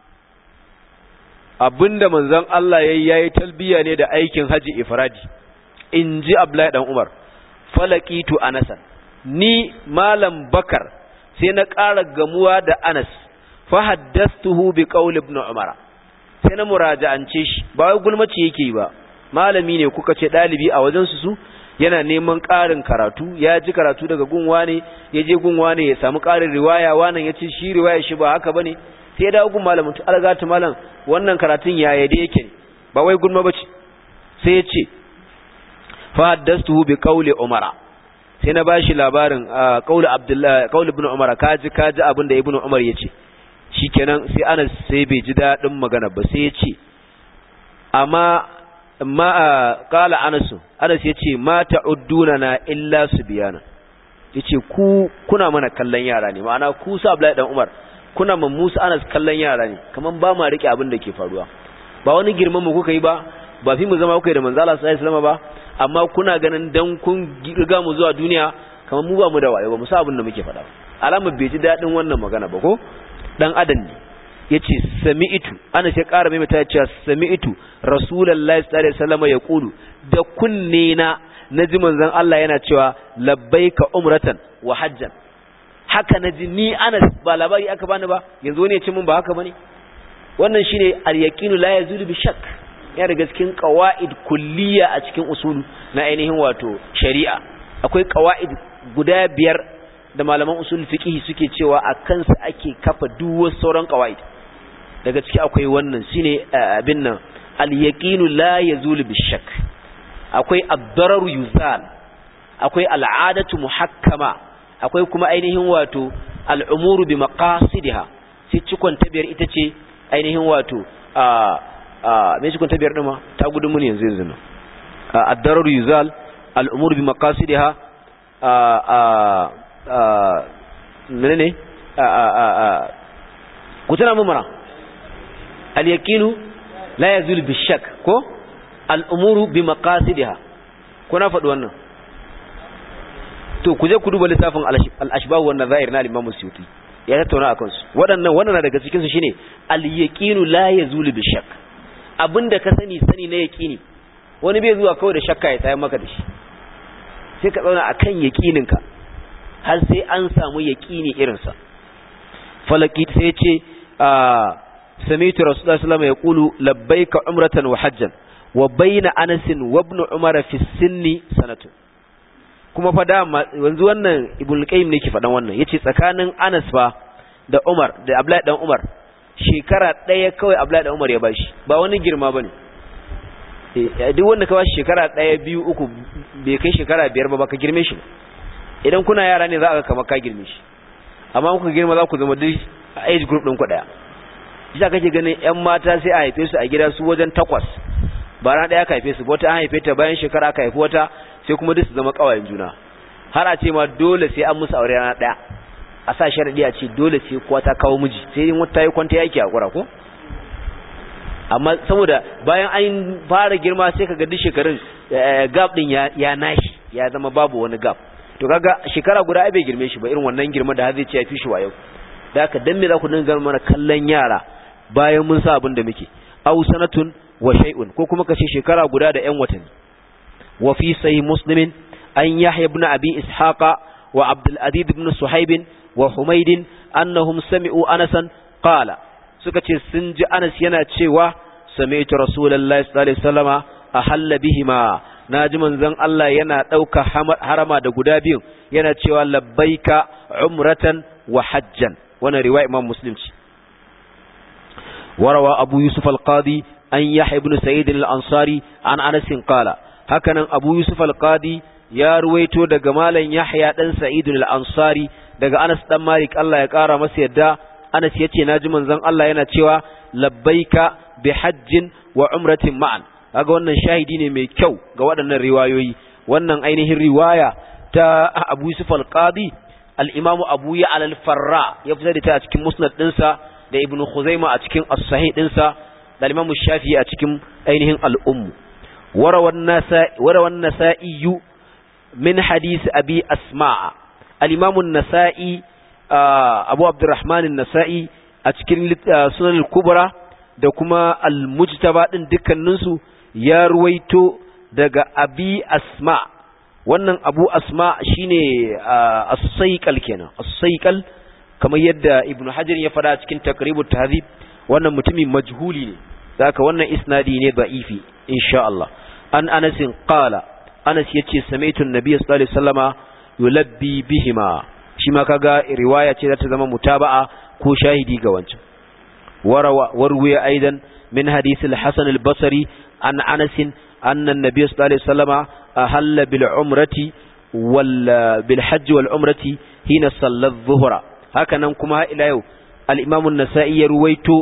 abinda manzon Allah yayi yayi talbiya ne da aikin haji ifradi inji abdullahi dan umar falaqitu anasan ni malam bakar sai na ƙara gamuwa da Anas fa haddathtuhu bi qawl ibn Umar sai na muraja'ance shi ba wai gulmaci yake ba malami ne kuka ce dalibi a wajen su su yana neman ƙarin karatu ya ji karatu daga gunwa ne ya je gunwa ne ya samu ƙarin riwaya wannan ya ce shi riwaya shi ba haka bane sai ya dawo gun malamin to algatu malam wannan karatun ya yade yake ne ba wai gulma bace sai ya ce fa haddathtuhu bi qawl Umar sai na bashi labarin qaul Abdullah qaul ibn Umar kaji kaji abinda ibn Umar yace shikenan sai Anas sai bai ji dadin magana ba sai yace amma ma qala Anas Anas yace ma ta'udduna na illa subyana yace ku kuna mana kallon yara ne ma'ana ku sa Abdullah dan Umar kuna man Musa Anas kallon yara ne kaman ba ma rike abin da ke faruwa ba wani girman mu kuka yi ba ba fi mu zama kuka yi da manzo Allah sallallahu alaihi wasallam ba amma kuna ganin dan kun riga mu zuwa duniya kamar mu ba mu da wayo ba mu sa abin da muke faɗa alamar bai ji dadin wannan magana ba ko dan adan ne yace sami'tu ana sai ƙara mai mata cewa sami'tu rasulullahi sallallahu alaihi wasallam ya kulu da kunne na naji manzon Allah yana cewa labbaika umratan wa hajjan haka naji ni Anas ba labari aka bani ba yanzu ne ya ce mun ba haka bane wannan shine al-yaqinu la yazulu bi shakk ya daga cikin qawaid kulliya a cikin usulu na ainihin wato shari'a akwai qawaid guda biyar da malaman usul fiqh suke cewa a kansu ake kafa duk wasu sauran qawaid daga ciki akwai wannan shine abin nan al-yaqinu la yazulu bi shakk akwai ad-darar yuzal, akwai al'adatu muhakkama, akwai kuma ainihin wato al'umuru bi maqasidiha. sai cikon tabiyar ita ce ainihin wato a a me cikon tabiyar din ma ta gudun mun yanzu yanzu ad-darar yuzal, al'umuru bi maqasidiha, a a a menene a a a ku tana mun mara al-yaqinu la yazul bi shakk ko al'umuru bi maqasidiha. ko na faɗi wannan? to ku je ku duba littafin al-ashbah wa an-nazair na Imam Suyuti, ya tattauna akan su. waɗannan wannan daga cikin su shine al-yaqinu la yazul bi shakk. abinda ka sani sani na yaqini, wani bai zuwa kawai da shakka ya tayar maka da shi, sai ka zauna akan yaqininka har sai an samu yaqini irin sa. falaki sai ce sami'tu rasulullahi sallallahu alaihi wasallam yaqulu labbaika umratan wa hajjan wa bayna Anas wa ibn Umar fi sinni sanatu. kuma fa da wanzu wannan Ibn Qayyim ne ke faɗan wannan, yace tsakanin Anas fa da Umar da Abdullahi dan Umar shekara ɗaya kawai Abdullahi dan Umar ya bashi, ba wani girma bane. eh duk wanda ka bashi shekara ɗaya biyu uku bai kai shekara biyar ba baka girme shi. idan kuna yara ne za ka kama ka girme shi, amma kuka girma za ku zama duk age group ɗin ku ɗaya. Isa kake ganin ƴan mata sai a haife su a gida su wajen takwas, ba ran ɗaya ka haife su, wata an haife ta bayan shekara aka haifi wata, sai kuma duk su zama ƙawayen juna. har a ce ma dole sai an musu aure rana ɗaya, a sa sharadi a ce dole sai kowa ta kawo miji, sai in wata yi kwanta yake hakura ko. amma saboda bayan an fara girma sai kaga duk shekarun gap din ya ya nashi ya zama babu wani gap. to kaga shekara guda ai bai girme shi ba irin wannan girman da har zai ce ya fi shi wayo. da haka dan me za ku dinga mana kallon yara bayan mun sa abin da muke? Aw sanatun wa shay'un, ko kuma kace shekara guda da ƴan watanni. wa fi sahih muslimin an yahya ibn abi ishaqa wa abdul adid ibn suhaib wa humayd annahum sami'u anasan qala, suka ce sun ji Anas yana cewa sami'tu rasulullahi sallallahu alaihi wasallama ahalla bihima, naji manzon Allah yana dauka harama da guda biyu, yana cewa labbaika umratan wa hajjan. wannan riwaya Imam Muslim ce. warawa Abu Yusuf al-Qadi an Yahya ibn Sa'id al-Ansari an Anas qala, hakanan Abu Yusuf al-Qadi ya ruwaito daga malam Yahya dan Sa'id al-Ansari daga Anas dan Malik, Allah ya kara masa yadda. Anas yace naji manzon Allah yana cewa labbaika bi hajjin wa umratin ma'an. kaga wannan shahidi ne mai kyau ga waɗannan riwayoyi. wannan ainihin riwaya ta Abu Yusuf al-Qadi al-Imam Abu Ya'la al-Farra ya fitar da ta a cikin Musnad dinsa, da Ibn Khuzaimah a cikin As-Sahih dinsa, da Imam Shafi'i a cikin ainihin al-Umm. warawan Nasa'i warawan Nasa'i min hadith Abi Asma'. al-Imam an-Nasa'i Abu Abdurrahman an-Nasa'i a cikin Sunan al-Kubra da kuma al-Mujtaba din dukkaninsu ya ruwaito daga Abi Asma'. wannan Abu Asma shine as-Sayqal kenan, as-Sayqal kamar yadda Ibn Hajar ya fada cikin Taqribut Tahdhib. wannan mutumin majhuli ne, saka wannan isnadi ne da'ifi insha Allah. an Anas qala, Anas yace sami'tu an-nabiy sallallahu alaihi wasallama yulabbi bihima. shi ma kaga riwaya ce za ta zama mutaba'a ko shahidi ga wancan. warawa warwiya aidan min hadith al-Hasan al-Basri an Anas anna an-nabiy sallallahu alaihi wasallama ahalla bil umrati wal bil hajj wal umrati hina salla adh-dhuhra. hakanan kuma ila yau al-Imam an-Nasa'i ya ruwaito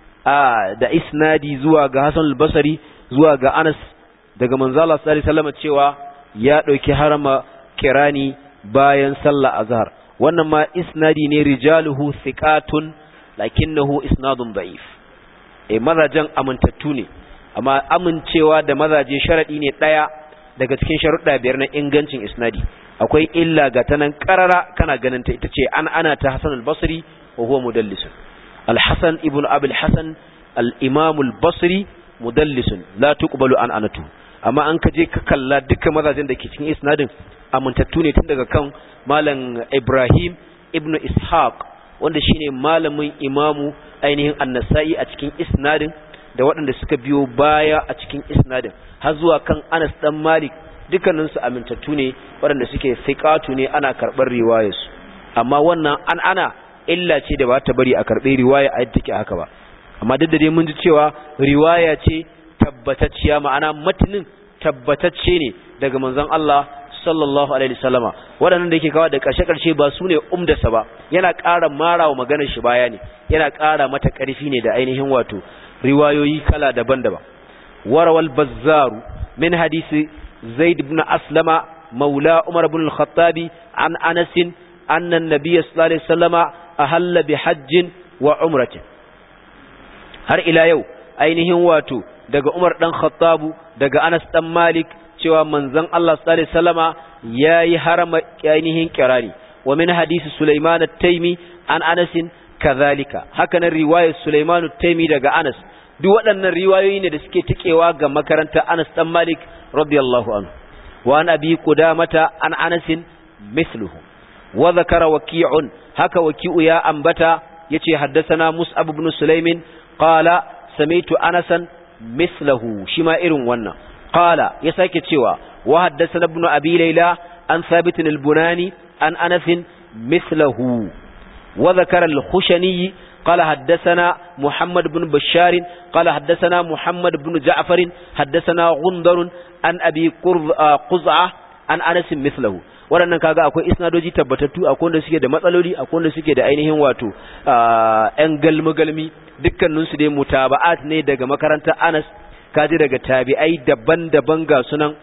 da isnadi zuwa ga Hasan al-Basri zuwa ga Anas daga manzo Allah sallallahu alaihi wasallam cewa ya dauki harama kirani bayan sallah azhar. wannan ma isnadi ne rijaluhu thiqatun lakinnahu isnadun da'if. eh mazajen amintattu ne, amma amincewa da mazaje sharadi ne daya daga cikin sharuɗa biyar na ingancin isnadi. akwai illa ga tanan qarara kana ganin ta, ita ce an ana ta Hasan al-Basri wa huwa mudallis. al-Hasan ibn Abi al-Hasan al-Imam al-Basri mudallis la tuqbalu an anatu. amma an kaje ka kalla dukkan mazajen da ke cikin isnadin amintattu ne, tun daga kan malam Ibrahim ibn Ishaq wanda shine malamin imamu ainihin An-Nasa'i a cikin isnadin, da waɗanda suka biyo baya a cikin isnadin har zuwa kan Anas dan Malik, dukkaninsu amintattu ne waɗanda suke thiqatu ne, ana karɓar riwayarsu. amma wannan an ana illa ce da ba ta bari a karɓe riwaya a yadda take haka ba. amma duk da dai mun ji cewa riwaya ce tabbatacciya, ma'ana matanin tabbatacce ne daga manzon Allah sallallahu alaihi wasallama. waɗannan da yake kawo da ƙarshe-ƙarshe ba su ne umdasa ba, yana ƙara marawa maganar shi baya ne, yana ƙara mata ƙarfi ne da ainihin wato riwayoyi kala daban-daban. warawal bazzaru min hadisi zaid ibn aslama maula umar ibn al-khattabi an anas anna an-nabiy sallallahu alaihi wasallama ahalla bi hajjin wa umratin. har ila yau ainihin wato daga umar dan khattabu daga anas dan malik cewa manzon Allah sallallahu alaihi wasallama yayi harama ainihin kirani. wa min hadisi sulaiman at-taymi an anas kadhalika, haka nan riwayar sulaiman at-taymi daga anas. duk waɗannan riwayoyi ne da suke tikewa ga makarantar Anas dan Malik radiyallahu anhu. wa an abi qudamata an Anas mithluhu wa dhakara waqi'un, haka waqi'u ya ambata yace haddathana Mus'ab ibn Sulaimin qala sami'tu Anasan mithluhu, shima irin wannan. qala ya sake cewa wa haddathana ibn abi layla an Thabit al-Bunani an Anas mithluhu wa dhakara al-Khushani قال حدثنا محمد بن بشار قال حدثنا محمد بن جعفر حدثنا غندر عن أبي قزعة عن أنس مثله. waɗannan kaga akwai isnadoji tabbatattu, akwai wanda suke da matsaloli, akwai wanda suke da ainihin wato ƴan galmi-galmi, dukkaninsu dai mutaba'at ne daga makarantar Anas, kaji daga tabi'ai daban-daban ga sunan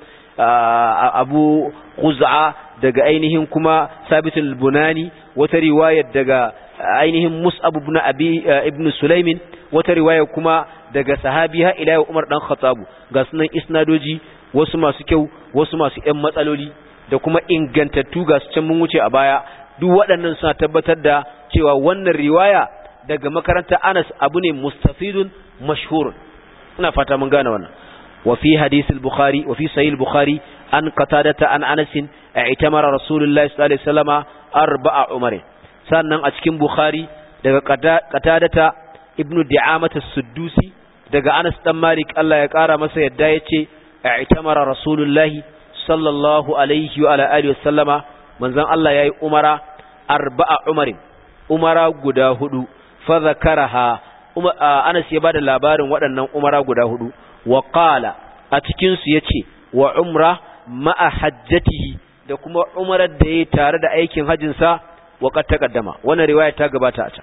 Abu Quz'a daga ainihin kuma Sabit al-Bunani, wata riwayar daga ainihin Mus'ab ibn Abi ibn Sulaimin, wata riwaya kuma daga sahabiha ila Umar dan Khattab. ga sunan isnadoji, wasu masu kyau, wasu masu ƴan matsaloli, da kuma ingantattu ga su can mun wuce a baya. duk waɗannan suna tabbatar da cewa wannan riwaya daga makarantar Anas abu ne mustafidun mashhurun. ina fata mun gane wannan. wa fi hadith al-Bukhari wa fi sahih al-Bukhari an qatadata an Anas i'tamara Rasulullahi sallallahu alaihi wasallama arba'a umar. sannan a cikin Bukhari daga Qatadata ibnu Di'amah as-Suddusi daga Anas dan Malik Allah ya kara masa yadda yace i'tamara Rasulullahi sallallahu alaihi wa ala alihi wasallama, manzon Allah yayi umara arba'a umarin, umara guda hudu. fa zakaraha Anas ya bada labarin waɗannan umara guda hudu. wa qala a cikin su yace wa umra ma'a hajjatihi, da kuma umarar da yayi tare da aikin hajjin sa. وقد تقدم وانا رواية تقبات أتا.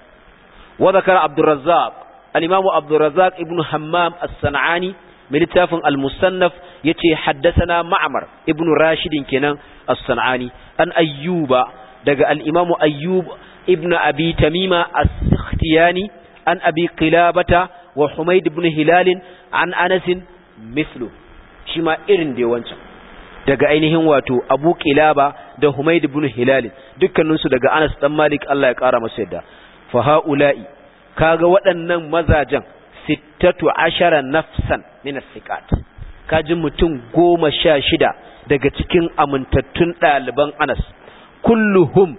وذكر عبد الرزاق الإمام عبد الرزاق ابن حمام الصنعاني من التاف المصنف يتي حدثنا معمر ابن راشد كنان الصنعاني أن أيوب دقى الإمام أيوب ابن أبي تميمة السختياني أن أبي قلابة وحميد بن هلال عن أنس مثله شما إرن دي وانشا daga ainihin wato Abu Qilaba da Humayd ibn Hilal, dukkaninsu daga Anas dan Malik Allah ya kara masa yadda. fa haula'i, kaga waɗannan mazajan sittatu ashara nafsan min as-siqat, kaji mutum goma sha shida daga cikin amintattun ɗaliban Anas. kulluhum,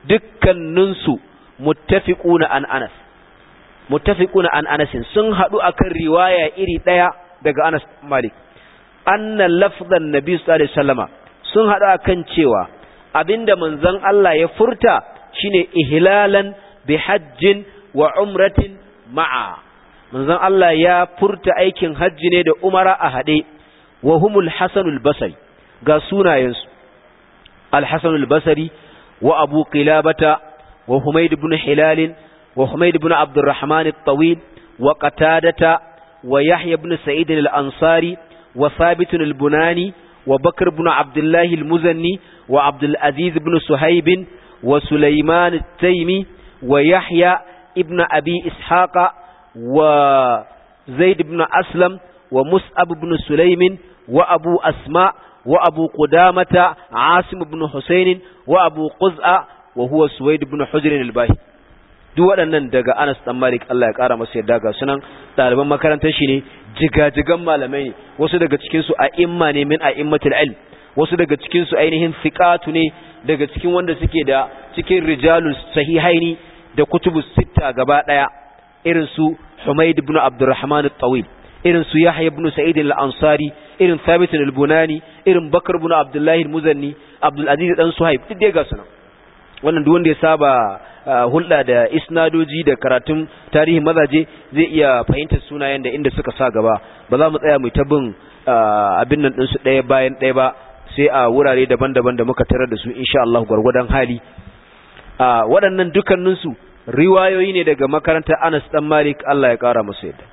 dukkaninsu muttafiquna an Anas muttafiquna an Anas sun hadu akan riwaya iri daya daga Anas Malik. anna lafzan nabi sallallahu alaihi wasallama, sun hada kan cewa abinda manzon Allah ya furta shine ihlalan bi hajjin wa umratin ma'a. manzon Allah ya furta aikin hajji ne da umara a hade. wa humul hasanul basri, ga sunayensu al-hasanul basri wa abu qilabata wa humayd ibn hilal wa humayd ibn abdurrahman at-tawil wa qatadata wa yahya ibn sa'id al-ansari وثابت البناني وبكر بن عبد الله المزني وعبد العزيز بن صهيب وسليمان التيمي ويحيى ابن أبي إسحاق وزيد بن أسلم ومصعب بن سليم وأبو أسماء وأبو قدامة عاصم بن حسين وأبو قزء وهو سويد بن حجر الباهي. duk waɗannan daga Anas dan Malik Allah ya ƙara masa yadda, ga sunan ɗaliban makarantar shi ne, jigajigan malamai ne, wasu daga cikin su a'imma ne min a'immatul ilm, wasu daga cikin su ainihin thiqatu ne daga cikin wanda suke da cikin rijalus sahihaini da kutubus sitta gaba daya, irin su Humayd ibn Abdurrahman at-Tawil, irin su Yahya ibn Sa'id al-Ansari, irin Thabit al-Bunani, irin Bakr ibn Abdullah al-Muzanni, Abdul Aziz dan Suhaib, duk dai ga sunan. wannan duk wanda ya saba hulɗa da isnadoji da karatun tarihin mazaje zai iya fahimtar sunayen da inda suka sa gaba. Ba za mu tsaya mu ta bin abin nan ɗinsu ɗaya bayan ɗaya ba, sai a wurare daban-daban da muka tarar da su insha Allah gwargwadon hali. Waɗannan dukkaninsu riwayoyi ne daga makarantar Anas dan Malik, Allah ya ƙara masa yadda.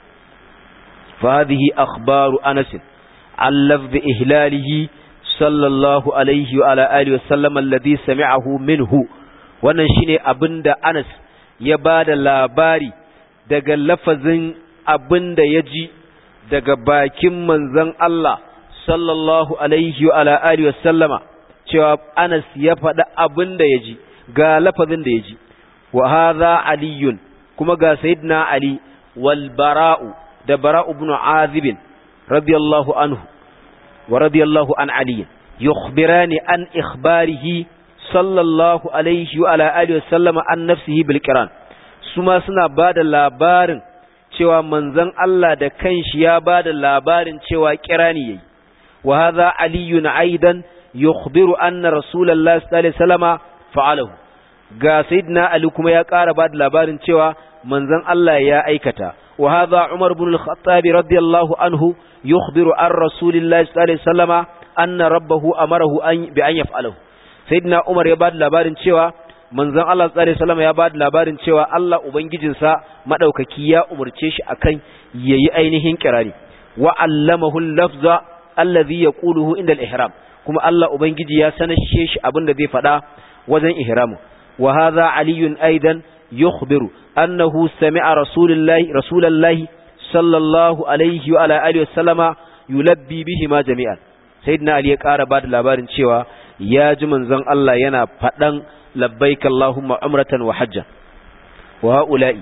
fa hadhihi akhbaru Anas an lafz ihlalihi sallallahu alaihi wa ala alihi wa sallam alladhi sami'ahu minhu. Wannan shine abinda Anas ya bada labari daga lafazin abinda yaji daga bakin manzon Allah sallallahu alaihi wa ala alihi wa sallama, cewa Anas ya faɗa abinda yaji ga lafazin da yaji. Wa hadha aliyun, kuma ga sayyidina Ali wal bara'u da bara'u ibn azib radiyallahu anhu wa radiyallahu an Ali yukhbirani an ikhbarihi sallallahu alaihi wa ala alihi wa sallama an nafsihi bil qiran. Suma suna bada labarin cewa manzon Allah da kanshi ya bada labarin cewa kirani yayi. Wa hadha aliyun aidan yukhbiru anna rasulullahi sallallahu alaihi wasallama fa'alahu. Ga sayyidina Ali kuma ya ƙara bada labarin cewa manzon Allah ya aikata. Wa hadha Umar ibn al-Khattab radiyallahu anhu yukhbiru an rasulillahi sallallahu alaihi wasallama anna rabbahu amarahu an bi an yaf'alahu. Sayyidina Umar ya bada labarin cewa manzon Allah sallallahu alaihi wasallama ya bada labarin cewa Allah ubangijinsa madaukaki ya umurce shi akan yayi ainihin kirari. Wa allamahu al-lafza alladhi yaquluhu inda al-ihram, kuma Allah ubangiji ya sanashe shi abinda zai faɗa wajen ihramu. وهذا علي أيضا يخبر أنه سمع رسول الله رسول الله صلى الله عليه وعلى آله وسلم يلبي بهما جميعا. سيدنا علي قال بعد labarin cewa ya ji manzon Allah yana faɗan labbaik Allahumma umratan wa hajjan. wa haula'i,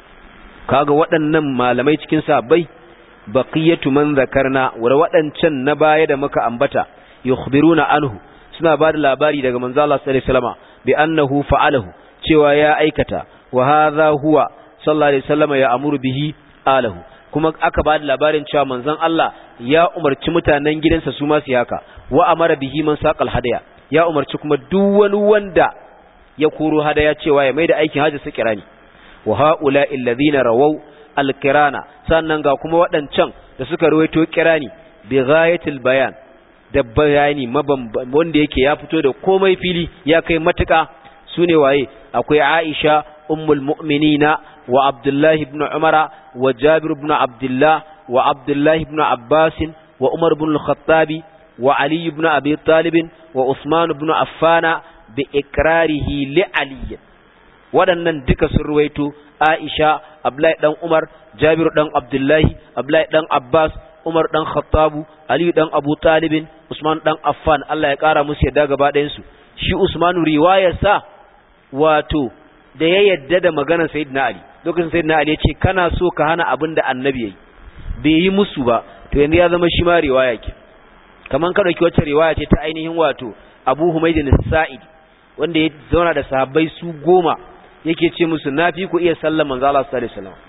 kaga waɗannan malamai cikin sahabbai, baqiyatu man zakarna, wa waɗancan na baya da muka ambata, yukhbiruna anhu, suna ba da labari daga manzo Allah sallallahu alaihi wasallam bi annahu fa'alahu, cewa ya aikata. Wa hadha huwa sallallahu alaihi wasallam ya amuru bihi alahu, kuma aka ba da labarin cewa manzon Allah ya umarci mutanen gidansa su ma su haka. Wa amara bihi man saqal hadaya, ya umarci kuma duk wani wanda ya koro hadaya cewa ya maida aikin haji su kirani. Wa haula alladhina rawaw alqirana, sannan ga kuma waɗancan da suka ruwaito kirani bi ghayatil bayan, da bayani wanda yake ya fito da komai fili ya kai matuka. Sune waye? Akwai Aisha ummul mu'minina wa Abdullah ibn Umara wa Jabir ibn Abdullah wa Abdullah ibn Abbas wa Umar ibn al-Khattab wa Ali ibn Abi Talib wa Uthman ibn Affan bi ikrarihi li Ali. Waɗannan duka sun ruwaito, Aisha, Abdullah dan Umar, Jabir dan Abdullah, Abdullah dan Abbas, Umar dan Khattabu, Ali dan Abu Talibin, Usman dan Affan, Allah ya kara musu yadda gaba ɗayan su. Shi Usmanu riwayarsa wato da ya yadda da maganar Sayyidina Ali. Lokacin Sayyidina Ali ya ce kana so ka hana abin da Annabi yayi, bai yi musu ba, to yanzu ya zama shi ma riwaya ke. Kaman ka dauki wacce riwaya ce ta ainihin wato Abu Humayd al-Sa'id, wanda ya zauna da sahabbai su goma, yake ce musu nafi ku iya sallar manzo Allah sallallahu alaihi wasallam.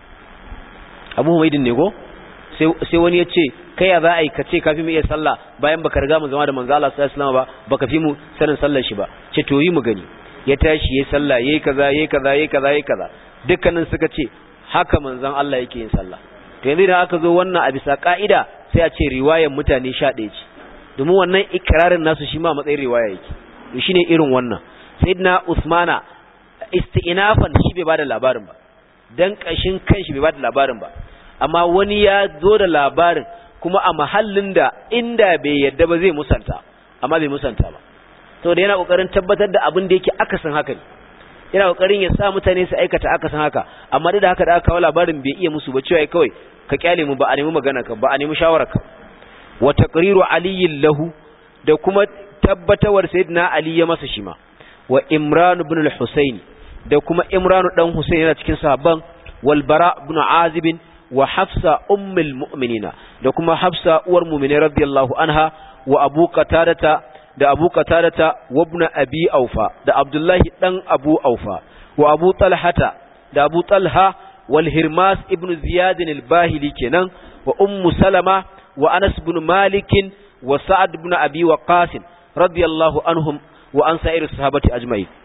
Abu Humayd ne go? sai wani ya ce kai ya za a yi ka ce kafi mu iya sallah bayan baka riga mu zama da manzo Allah sallallahu alaihi wasallam ba, baka fi mu sanin sallar shi ba. Ce to yi mu gani. Ya tashi yayi sallah, yayi kaza yayi kaza yayi kaza yayi kaza, dukkanin suka ce haka manzon Allah yake yin sallah. To yanzu idan aka zo wannan a bisa ka'ida sai a ce riwayar mutane sha ɗaya ce, domin wannan ikrarin nasu shi ma matsayin riwaya yake. To shine irin wannan. Sayyidina Usmana isti'nafan shi bai bada labarin ba, dan kashin kanshi bai bada labarin ba, amma wani ya zo da labarin kuma a mahallin da inda bai yadda ba zai musanta, amma bai musanta ba. Saboda yana kokarin tabbatar da abin da yake akasin haka ne, yana kokarin ya sa mutane su aikata akasin haka, amma duk da haka da aka kawo labarin bai iya musu ba, cewa kawai ka kyale mu, ba a nemi magana ka, ba a nemi shawara ka. Wa taqriru aliyin lahu, da kuma tabbatawar sayyidina Ali ya masa shi ma. Wa Imran ibn al-Husayn, da kuma Imran dan Husayn yana cikin sahabban. Wal Bara ibn Azib wa Hafsa ummul mu'minina, da kuma Hafsa uwar mu'mini radiyallahu anha. Wa Abu Qatadata, da Abu Qatadata wa ibn Abi Aufa, da Abdullah dan Abu Aufa. Wa Abu Talhata, da Abu Talha. Wal Hirmas ibn Ziyad al-Bahili kenan. Wa Ummu Salama wa Anas ibn Malik wa Sa'ad ibn Abi Waqqas radiyallahu anhum wa an sa'ir sahabati ajma'in.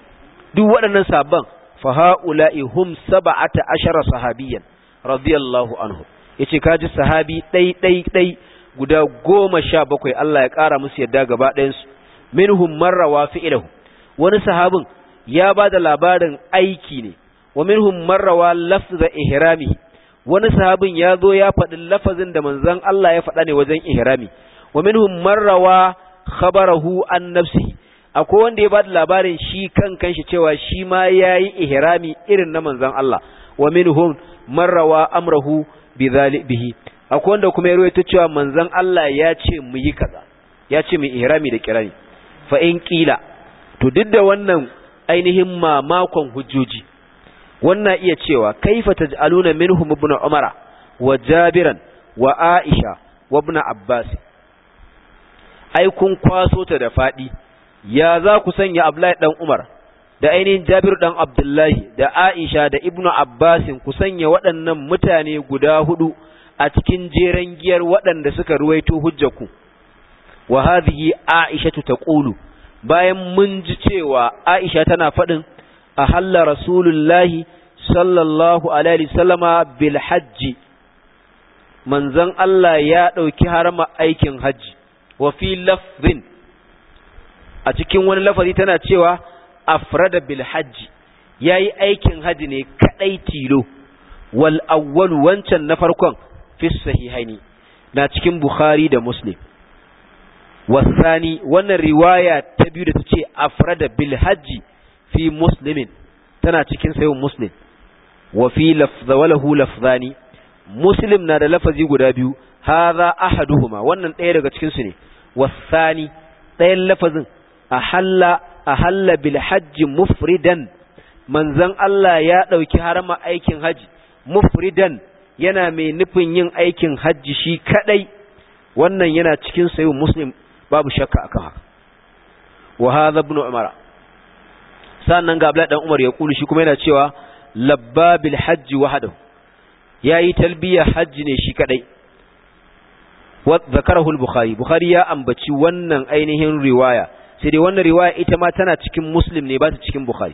duk waɗannan sahabban fa haula'i hum sab'ata ashara sahabiyan radiyallahu anhu yace kaji sahabi dai dai dai guda goma sha bakwai Allah ya ƙara musu yadda gaba ɗayan su minhum marrawa fi'lahu wani sahabin ya bada labarin aiki ne wa minhum marrawa lafza ihrami wani sahabin ya zo ya faɗi lafazin da manzon Allah ya faɗa ne wajen ihrami wa minhum marrawa khabarahu an nafsihi akwai wanda ya bada labarin shi kan kanshi cewa shi ma yayi ihrami irin na manzon Allah wa minhum marrawa amrahu bihi akwai wanda kuma ya rawaito cewa manzon Allah ya ce mu yi kaza ya ce mu ihrami da kirani fa in qila to duk da wannan ainihin mamakon hujjoji wannan iya cewa kaifa taj'aluna minhum ibn umara wa jabiran wa aisha wa ibn abbas ai kun kwaso ta da fadi ya za ku sanya abdullahi dan umar da ainihin jabir dan abdullahi da aisha da ibn abbas ku sanya waɗannan mutane guda hudu a cikin jeren giyar waɗanda suka ruwaito hujjaku wa hadhihi aishatu taqulu bayan mun ji cewa aisha tana faɗin ahalla rasulullahi sallallahu alaihi wasallama bil hajji manzon Allah ya dauki harama aikin haji wa fi lafzin a cikin wani lafazi tana cewa afrada bil hajji yayi aikin haji ne kadai tilo wal awwal wancan na farkon fi sahihaini na cikin bukhari da muslim wasani wannan riwaya ta biyu da tace afrada bil hajji fi muslimin tana cikin sahih muslim wa fi lafza walahu lafzani muslim na da lafazi guda biyu hadha ahaduhuma wannan ɗaya daga cikin su ne wasani ɗayan lafazin ahalla ahalla bil hajji mufridan manzon Allah ya dauki harama aikin haji mufridan yana mai nufin yin aikin haji shi kadai wannan yana cikin sahih muslim babu shakka akan haka wa hadha ibn umar sannan ga Abdullah dan Umar ya kulu shi kuma yana cewa labba bil hajji wahdahu yayi talbiya hajji ne shi kadai wa zakarahu al-bukhari bukhari ya ambaci wannan ainihin riwaya sai dai wannan riwaya ita ma tana cikin muslim ne ba ta cikin bukhari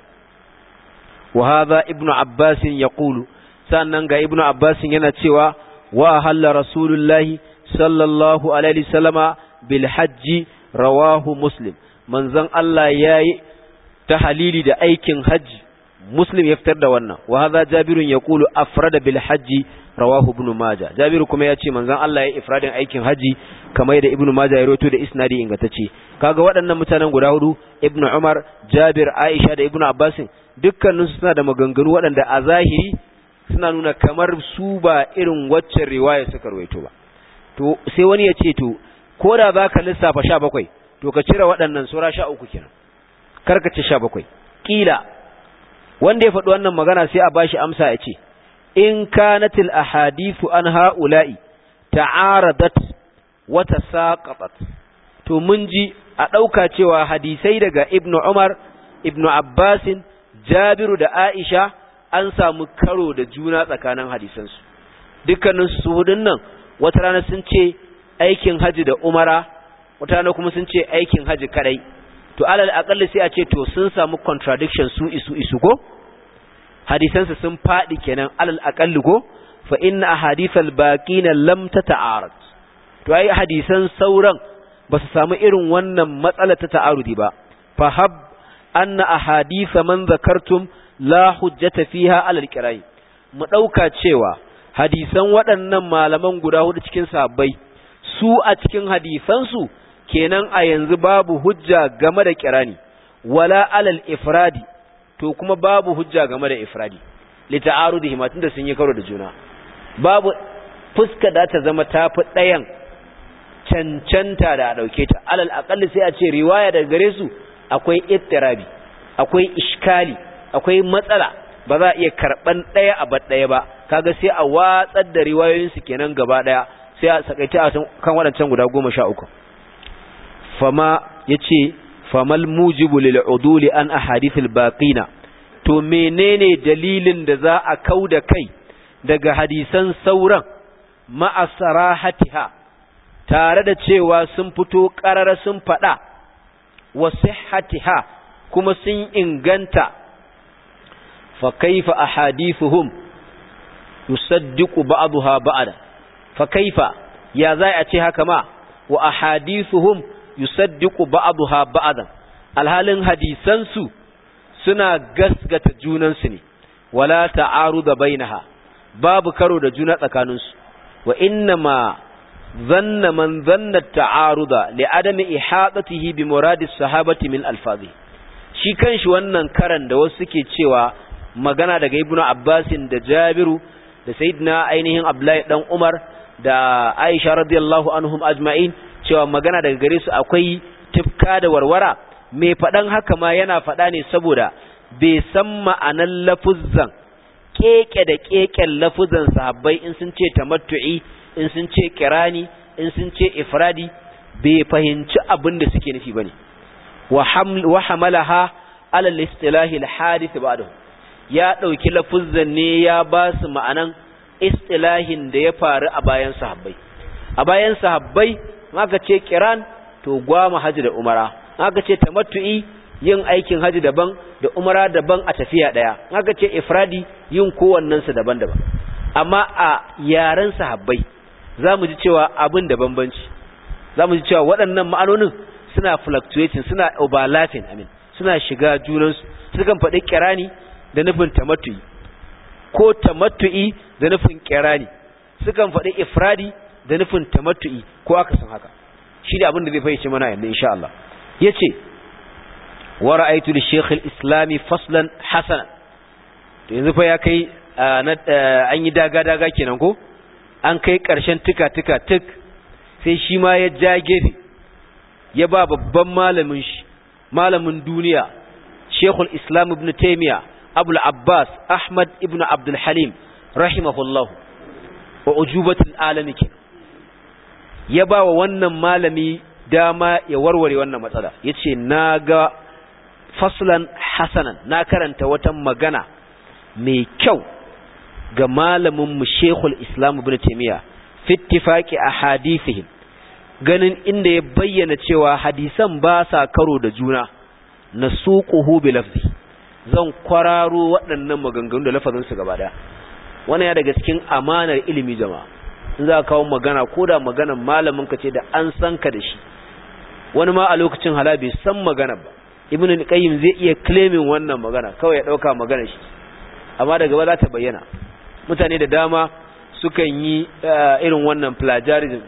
wa hadha ibnu abbas yaqulu sannan ga ibnu abbas yana cewa wa halla rasulullahi sallallahu alaihi wasallama bil hajji rawahu muslim manzon Allah yayi ta halili da aikin hajji muslim ya fitar da wannan wa hadha jabirun yaqulu afrada bil hajji rawahu ibn majah jabiru kuma ya ce manzon Allah ya ifradin aikin haji kamar da ibn majah ya rawaito da isnadi ingantacce kaga waɗannan mutanen guda hudu ibn umar jabir aisha da ibn abbas dukkanin su suna da maganganu waɗanda a zahiri suna nuna kamar su ba irin waccan riwaya suka rawaito ba to sai wani ya ce to ko da zaka lissafa sha bakwai to ka cire waɗannan sura sha uku kenan karka ce sha bakwai kila wanda ya faɗi wannan magana sai a bashi amsa ya ce in kanatil ahadithu an ha'ula'i ta'aradat wa tasaqatat to mun ji a dauka cewa hadisai daga ibnu umar ibnu abbas jabiru da aisha an samu karo da juna tsakanin hadisansu dukkanin su hudun nan wata rana sun ce aikin haji da umara wata rana kuma sun ce aikin haji kadai to alal aqalli sai a ce to sun samu contradiction su isu isu ko hadisansa sun faɗi kenan alal aqalli ko fa inna ahadithal baqina lam tata'arad to ai hadisan sauran ba su samu irin wannan matsala ta ta'arudi ba fa hab anna ahadith man zakartum la hujjata fiha alal qirai mu dauka cewa hadisan waɗannan malaman guda hudu cikin sahabbai su a cikin hadisan su kenan a yanzu babu hujja game da qirani wala alal ifradi to kuma babu hujja game da ifradi li ta'arudihi ma tunda sun yi karo da juna babu fuska da ta zama tafi ɗayan cancanta da a dauke ta alal aqalli sai a ce riwaya daga gare su akwai ittirabi akwai iskali akwai matsala ba za a iya karban ɗaya a bad ɗaya ba kaga sai a watsar da riwayoyin su kenan gaba ɗaya sai a sakaita kan waɗancan guda goma sha uku fama yace famal mujibu lil uduli an ahadithil baqina to menene dalilin da za a kauda kai daga hadisan sauran ma'a sarahatiha tare da cewa sun fito qarara sun fada wa sihhatiha kuma sun inganta fa kaifa ahadithuhum yusaddiqu ba'daha ba'da fa kaifa ya zai a ce haka ma wa ahadithuhum yusaddiqu ba'daha ba'dan alhalin hadisan su suna gasgata junan su ne wala ta'aruda bainaha babu karo da juna tsakanin su wa innama dhanna man dhanna ta'aruda li adami ihadatihi bi muradi sahabati min alfazi shi kanshi wannan karan da wasu suke cewa magana daga ibnu abbasin da jabiru da sayyidina ainihin abdullahi dan umar da aisha radiyallahu anhum ajma'in cewa magana daga gare su akwai tifka da warwara mai fadan haka ma yana fada ne saboda bai san ma'anan lafuzzan keke da keken lafuzan sahabbai in sun ce tamattu'i in sun ce kirani in sun ce ifradi bai fahimci abin da suke nufi bane wa hamalaha ala al-istilah al-hadith ba'dahu ya dauki lafuzzan ne ya ba su ma'anan istilahin da ya faru a bayan sahabbai a bayan sahabbai maka ce kiran to gwama haji da umara maka ce tamattu'i yin aikin haji daban da umara daban a tafiya daya maka ce ifradi yin kowannen su daban-daban amma a yaran sahabbai zamu ji cewa abin da bambanci zamu ji cewa waɗannan ma'anonin suna fluctuating suna overlapping amin suna shiga junansu sukan faɗi kirani da nufin tamattu'i ko tamattu'i da nufin kirani sukan faɗi ifradi da nufin tamattu'i ko aka san haka shi da abin da zai fahimci mana yanzu insha Allah yace wa ra'aytu li shaykh al-islam faslan hasana to yanzu fa ya kai an yi daga daga kenan ko an kai karshen tuka tuka tuk sai shi ma ya ja gefe ya ba babban malamin shi malamin duniya shaykhul islam ibn taymiya abul abbas ahmad ibn abdul halim rahimahullah wa ujubatul alami ya ba wa wannan malami dama ya warware wannan matsala yace naga faslan hasanan na karanta wata magana mai kyau ga malamin mu shaykhul islam ibn taymiya fi ittifaqi ahadithihim ganin inda ya bayyana cewa hadisan ba sa karo da juna nasuquhu bi lafzi zan kwararo waɗannan maganganu da lafazin su gaba daya wannan ya daga cikin amanar ilimi jama'a in za ka kawo magana ko da maganar malamin ka ce da an san ka da shi wani ma a lokacin hala bai san magana ba ibnu qayyim zai iya claiming wannan magana kawai ya dauka magana shi amma daga ba za ta bayyana mutane da dama sukan yi irin wannan plagiarism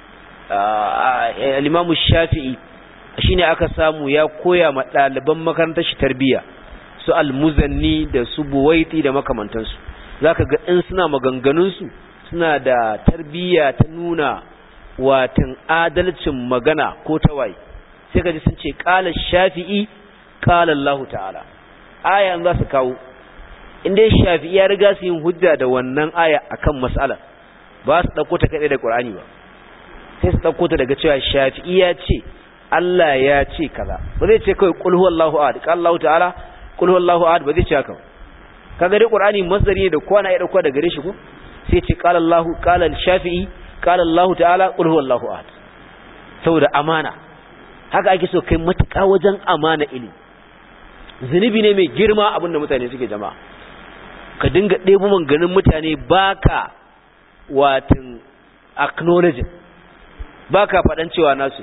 al-imam shafi'i shine aka samu ya koya ma ɗaliban makarantar shi tarbiyya su al-muzanni da su buwaiti da makamantansu zaka ga in suna maganganun su suna da tarbiyya ta nuna watan adalcin magana ko tawaye sai kaji sun ce qala shafi'i qala Allah ta'ala aya an za su kawo inda shafi'i ya riga su yin hujja da wannan aya akan mas'ala ba su dauko ta kai da Qur'ani ba sai su dauko ta daga cewa shafi'i ya ce Allah ya ce kaza ba zai ce kai qul huwallahu ahad qala Allah ta'ala qul huwallahu ahad ba zai ce haka kaga dai Qur'ani masdari ne da kowa na ya dauko daga gare shi ko sai ce qala Allah qala shafi'i qala Allah ta'ala qul huwallahu ahad saboda amana haka ake so kai matuƙa wajen amana ilimi zunubi ne mai girma abinda mutane suke jama'a ka dinga ɗebo manganin mutane baka watin acknowledging baka faɗan cewa nasu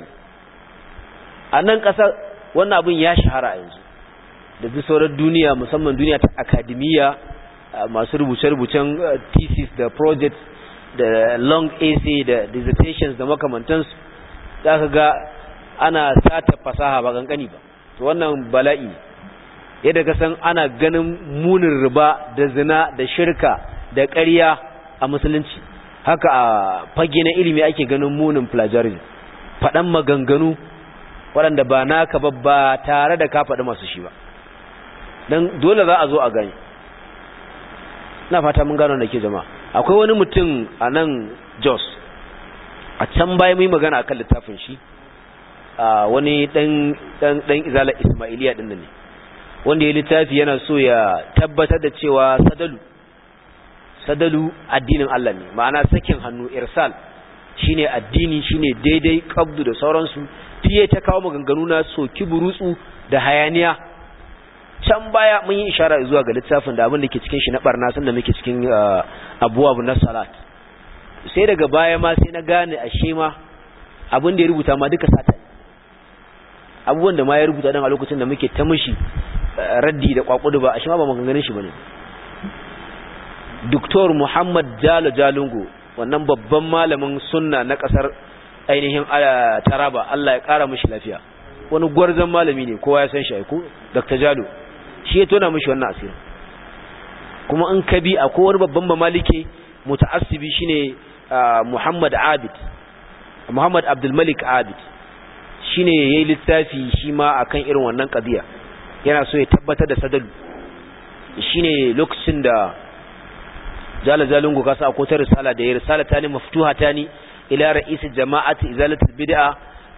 a nan ƙasa wannan abin ya shahara yanzu da duk sauran duniya musamman duniya ta akademiya masu rubuce-rubucen thesis da projects da long essay da dissertations da makamantansu za ka ga ana sata fasaha ba kankani ba to wannan bala'i yadda ka san ana ganin munin riba da zina da shirka da ƙarya a musulunci haka a fage na ilimi ake ganin munin plagiarism faɗan maganganu waɗanda ba naka ba ba tare da ka faɗi masu shi ba don dole za a zo a gani na fata mun gano da ke jama'a akwai wani mutum a nan Jos a can baya mun yi magana akan littafin shi a wani dan dan dan izala Ismailiya din ne wanda ya littafi yana so ya tabbatar da cewa sadalu sadalu addinin Allah ne ma'ana sakin hannu irsal shine addini shine daidai qabdu da sauransu fiye ta kawo maganganu na soki burutsu da hayaniya can baya mun yi ishara zuwa ga littafin da abin da ke cikin shi na barna san da muke cikin abuwab na salat sai daga baya ma sai na gane ashe ma abin da ya rubuta ma duka sata abubuwan da ma ya rubuta dan a lokacin da muke ta mishi raddi da kwakudu ba ashe ma ba maganganun shi bane Doktor Muhammad Jalo Jalungo wannan babban malamin sunna na kasar ainihin Taraba Allah ya kara mishi lafiya wani gwarzon malami ne kowa ya san shi ko Doctor Jalo shi ya tona mishi wannan asiri kuma in ka bi akwai wani babban mamalike mutaassibi shine Muhammad Abid Muhammad Abdul Malik Abid shine yayi littafi shi ma akan irin wannan qadiya yana so ya tabbatar da sadalu shine lokacin da Jala Jalungu kasa akwai ta risala da ya risala ta ne maftuha ta ni ila ra'is jama'ati izalatul bid'a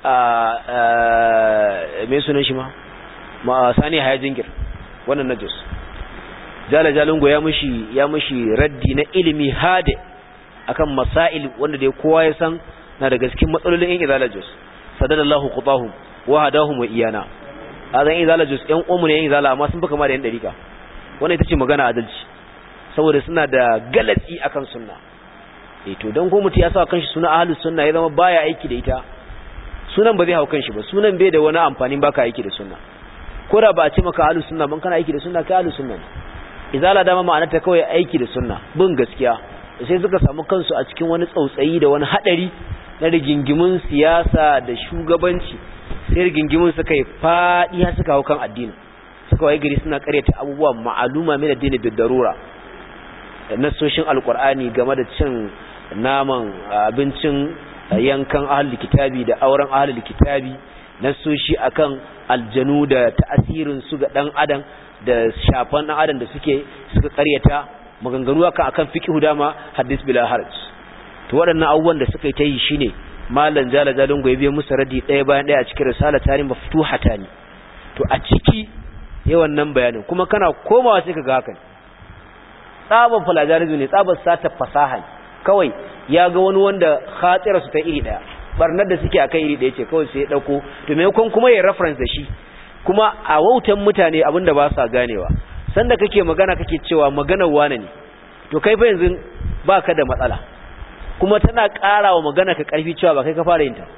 me sunan shi ma ma sani haya jingir wannan najis Jala Jalungu ya mushi ya mushi raddi na ilimi hade akan masail wanda dai kowa ya san na daga cikin matsalolin in izalajus sadadallahu qutahum wa hadahum wa iyana azan izalajus yan umu ne yan izala amma sun baka ma da yan dariqa wannan ita ce magana adalci saboda suna da galatsi akan sunna eh to dan ko mutum ya sa kanshi suna ahlus sunna ya zama baya aiki da ita sunan ba zai hau kanshi ba sunan bai da wani amfani baka aiki da sunna ko da ba a ce maka ahlus sunna ban kana aiki da sunna kai ahlus sunna izala dama ma'anar ta kawai aiki da sunna bin gaskiya sai suka samu kansu a cikin wani tsautsayi da wani hadari na rigingimun siyasa da shugabanci sai rigingimun suka yi fadi har suka hau kan addini suka waye gari suna karyata abubuwa ma'aluma min addini da darura nasoshin alkur'ani game da cin naman abincin yankan ahlul kitabi da auren ahlul kitabi nasoshi akan aljanu da ta'asirin su ga dan adam da shafan dan adam da suke suka karyata maganganu akan akan fiqhu dama hadis bila haraj to waɗannan abubuwan da suka yi ta yi shine malam Jala Jalungu ya biya musu radi ɗaya bayan ɗaya a cikin risala tani maftuhatani to a ciki yawan nan bayanin kuma kana komawa sai ka ga hakan tsaban falajarizu ne tsaban sata fasaha kawai ya ga wani wanda khatira su ta iri daya barnar da suke akan iri daya ce kawai sai ya dauko to maimakon kuma ya reference da shi kuma a wautan mutane abinda ba sa ganewa sanda kake magana kake cewa maganar wane ne to kai fa yanzu baka da matsala kuma tana karawa magana ka karfi cewa ba kai ka fara yin ta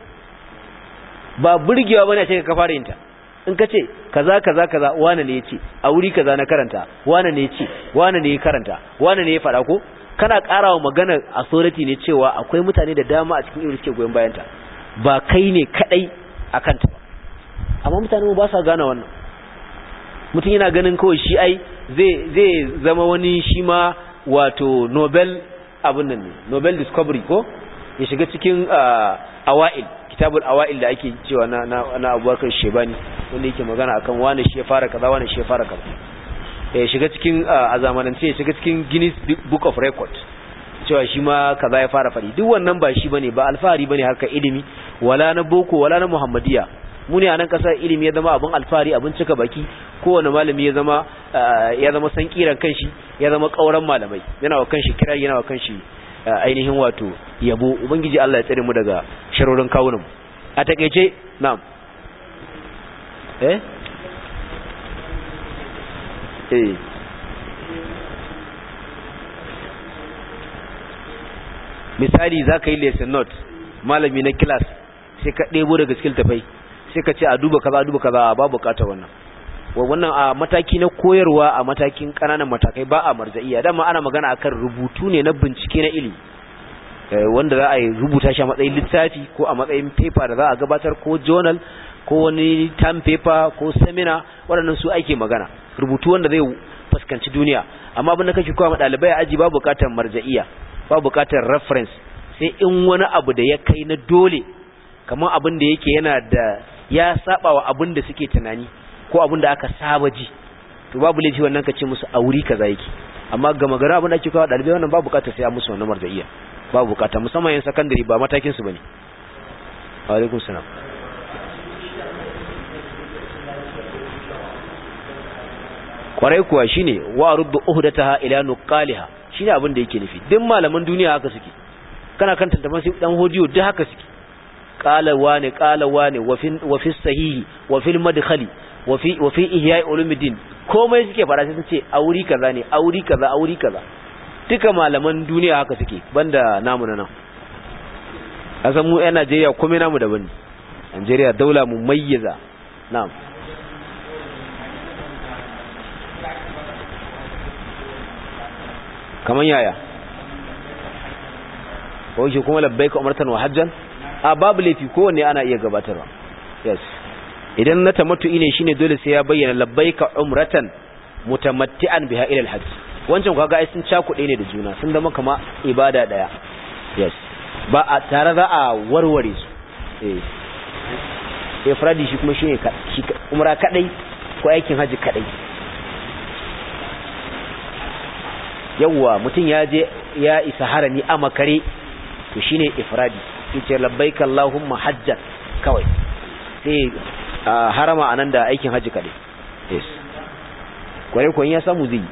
ba burgewa bane ce ka fara yin ta in ka ce kaza kaza kaza wane ne yace a wuri kaza na karanta wane ne yace wane ne ya karanta wane ne ya fada ko kana karawa magana authority ne cewa akwai mutane da dama a cikin irin suke goyen bayanta ba kai ne kadai akan ta ba amma mutane ba sa gane wannan mutum yana ganin kawai shi ai zai zai zama wani shi ma wato Nobel abun nan ne Nobel discovery ko ya shiga cikin awa'il kitabul awa'il da ake cewa na na, na Abubakar Shebani wanda yake magana akan wani shi ya fara kaza wani shi ya fara kaza eh shiga cikin a zamanance shiga cikin Guinness Book of Record cewa shi ma kaza ya fara fadi duk wannan ba shi bane ba alfahari bane harkar ilimi wala na boko wala na muhammadiya mu ne a nan kasar ilimi ya zama abin alfahari abin cika baki kowane malami ya zama ya zama san kiran kanshi ya zama kauran malamai yana wa kanshi kira yana wa kanshi ainihin wato yabo ubangiji Allah ya tsare mu daga sharorin kawunan a takeice na'am eh eh misali zaka yi lesson note malami na class sai ka debo daga skill tafai sai ka ce a duba kaza duba kaza ba bukata wannan wannan a mataki na koyarwa a matakin kananan matakai ba a marja'iya dama ana magana akan rubutu ne na bincike na ilimi wanda za a yi rubuta shi a matsayin littafi ko a matsayin paper da za a gabatar ko journal ko wani term paper ko seminar waɗannan su ake magana rubutu wanda zai fuskanci duniya amma abin da kake koya ma ɗalibai a aji ba bukatar marja'iya ba bukatar reference sai in wani abu da ya kai na dole kamar abin da yake yana da ya saba wa abin da suke tunani ko abin da aka saba ji to babu laifi wannan ka ce musu a wuri kaza yake amma ga magana abin da ake kawo dalibai wannan babu bukatar sai a musu wannan marja'iya babu bukata musamman yan secondary ba matakin su bane wa alaikum salam kwarai kuwa shine wa ruddu uhdataha ila nuqaliha shine abin da yake nufi duk malaman duniya haka suke kana kan tantaman sai dan hodiyo duk haka suke qala wani qala wani wa fi wa fi sahihi wa fil madkhali wa fi wa fi ihya ulumuddin komai suke fara sai sun ce auri kaza ne auri kaza auri kaza duka malaman duniya haka suke banda namu nan asan mu ƴan Najeriya komai namu daban ne Najeriya daula mu mayyaza na'am kaman yaya ko shi kuma labbaika umratan wa hajjan a babu laifi kowanne ana iya gabatarwa yes idan na tamattu'i ne shine dole sai ya bayyana labbaika umratan mutamatti'an biha ila al-hajj wancan kaga ai sun cakuɗe ne da juna sun zama kama ibada daya yes ba a tare za a warware su eh ifradi shi kuma shine shi umra kadai ko aikin haji kadai yawa mutun ya je ya isa harami a makare to shine ifradi yace labbaika allahumma hajjan kawai sai harama anan da aikin haji kadai yes kware ko ya samu zai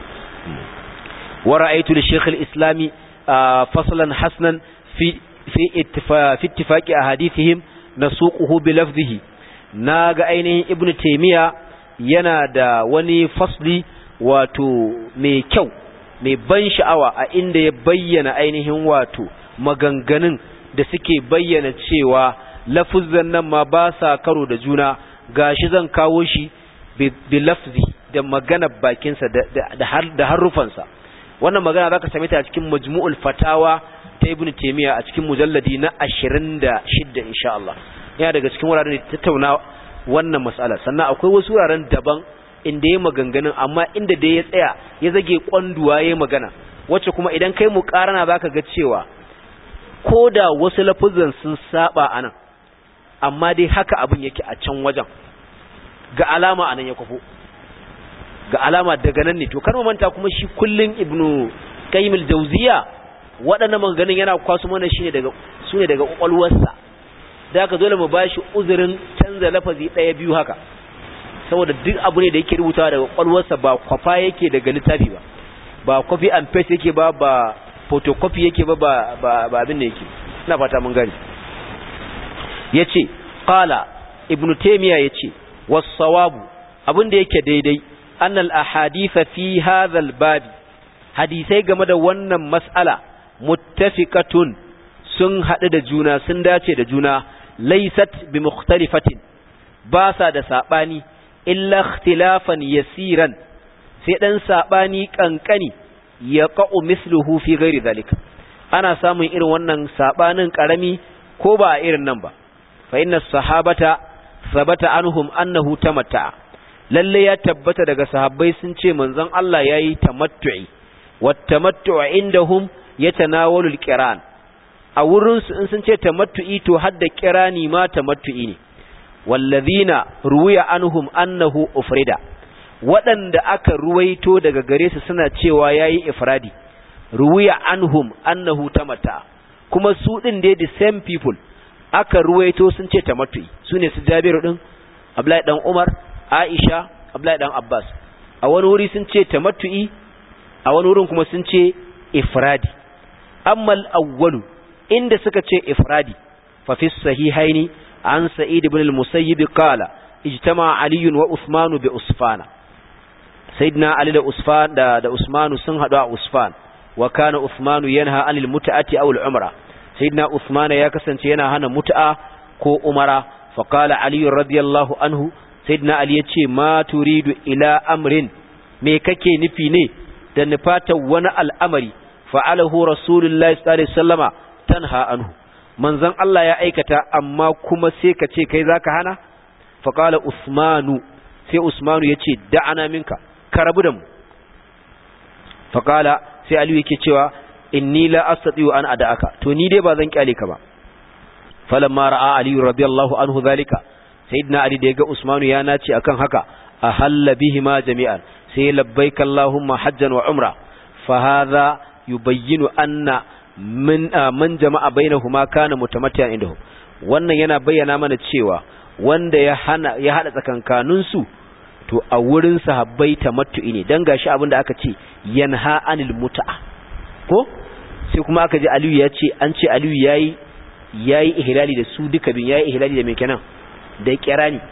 wa ra'aytu li shaykh al-islami faslan hasnan fi fi ittifaq fi ittifaqi ahadithihim nasuquhu bi lafzihi naga ainihin ibnu taymiya yana da wani fasli wato mai kyau mai ban sha'awa a inda ya bayyana ainihin wato maganganun da suke bayyana cewa lafuzan nan ma ba sa karo da juna gashi zan kawo shi bi lafzi da magana bakinsa da harufansa wannan magana zaka same ta a cikin majmu'ul fatawa ta ibnu taymiya a cikin mujalladi na ashirin da shida insha Allah yana daga cikin wuraren da tattauna wannan mas'ala sannan akwai wasu wuraren daban inda yayi maganganun amma inda da ya tsaya ya zage kwanduwa yayi magana wacce kuma idan kai muqarana zaka ga cewa koda wasu lafuzan sun saba anan amma dai haka abin yake a can wajen ga alama anan ya kwafo ga alama daga nan ne to kar mu manta kuma shi kullun ibnu qayyim al-jawziya waɗannan maganganun yana kwaso mana shine daga sune daga kwakwalwarsa da haka dole mu bashi uzurin canza lafazi daya biyu haka saboda duk abu ne da yake rubutawa daga kwakwalwarsa ba kwafa yake daga littafi ba ba copy and paste yake ba ba photocopy yake ba ba ba abin da yake ina fata mun gani yace qala ibnu taymiya yace was-sawabu abin da yake daidai annal ahadith fi hadha al-bab hadisai game da wannan mas'ala muttafiqatun sun hadu da juna sun dace da juna laysat bi mukhtalifatin ba sa da sabani illa ikhtilafan yasiran sai dan sabani kankani yaqa'u misluhu fi ghairi zalika ana samun irin wannan sabanin karami ko ba irin nan ba fa inna sahabata sabata anhum annahu tamatta'a lalle ya tabbata daga sahabbai sun ce manzon Allah yayi tamattu'i wat tamattu'u indahum yatanawalu al-qiran a wurin su in sun ce tamattu'i to hadda qirani ma tamattu'i ne wallazina ruwiya anhum annahu ufrida waɗanda aka ruwaito daga gare su suna cewa yayi ifradi ruwiya anhum annahu tamatta'a kuma su din dai the same people aka ruwaito sun ce tamattu'i sune su Jabiru din Abdullahi dan Umar Aisha Abdullahi dan Abbas a wani wuri sun ce tamattu'i a wani wurin kuma sun ce ifradi amma al-awwalu inda suka ce ifradi fa fi sahihaini an Sa'id ibn al-Musayyib qala ijtama Ali wa Uthman bi Usfana Sayyidina Ali da Usfan da da Usman sun hadu a Usfan wa kana Uthman yanha anil mut'ati aw al-umra Sayyidina Uthman ya kasance yana hana mut'a ko umara fa qala Ali radiyallahu anhu Sayyidina Ali yace ma turidu ila amrin me kake nufi ne da nufata wani al'amari fa'alahu rasulullahi sallallahu alaihi wasallama tanha anhu manzon Allah ya aikata amma kuma sai ka ce kai zaka hana fa qala Usmanu sai Usmanu yace da'ana minka ka rabu da mu fa qala sai Ali yake cewa inni la astati'u an ada'aka to ni dai ba zan kyale ka ba falamma ra'a Ali radiyallahu anhu zalika sayyidina Ali da yaga Usmanu ya nace akan haka ahalla bihima jami'an sai labbaik allahumma hajjan wa umra fa hadha yubayyinu anna min man jama'a bainahuma kana mutamatti'an indahu wannan yana bayyana mana cewa wanda ya hana ya hada tsakankanin su to a wurin sahabbai tamattu'i ne dan gashi abinda aka ce yanha anil mut'a ko sai kuma aka ji Aliyu ya ce an ce Aliyu yayi yayi ihlali da su duka bin yayi ihlali da me kenan da kirani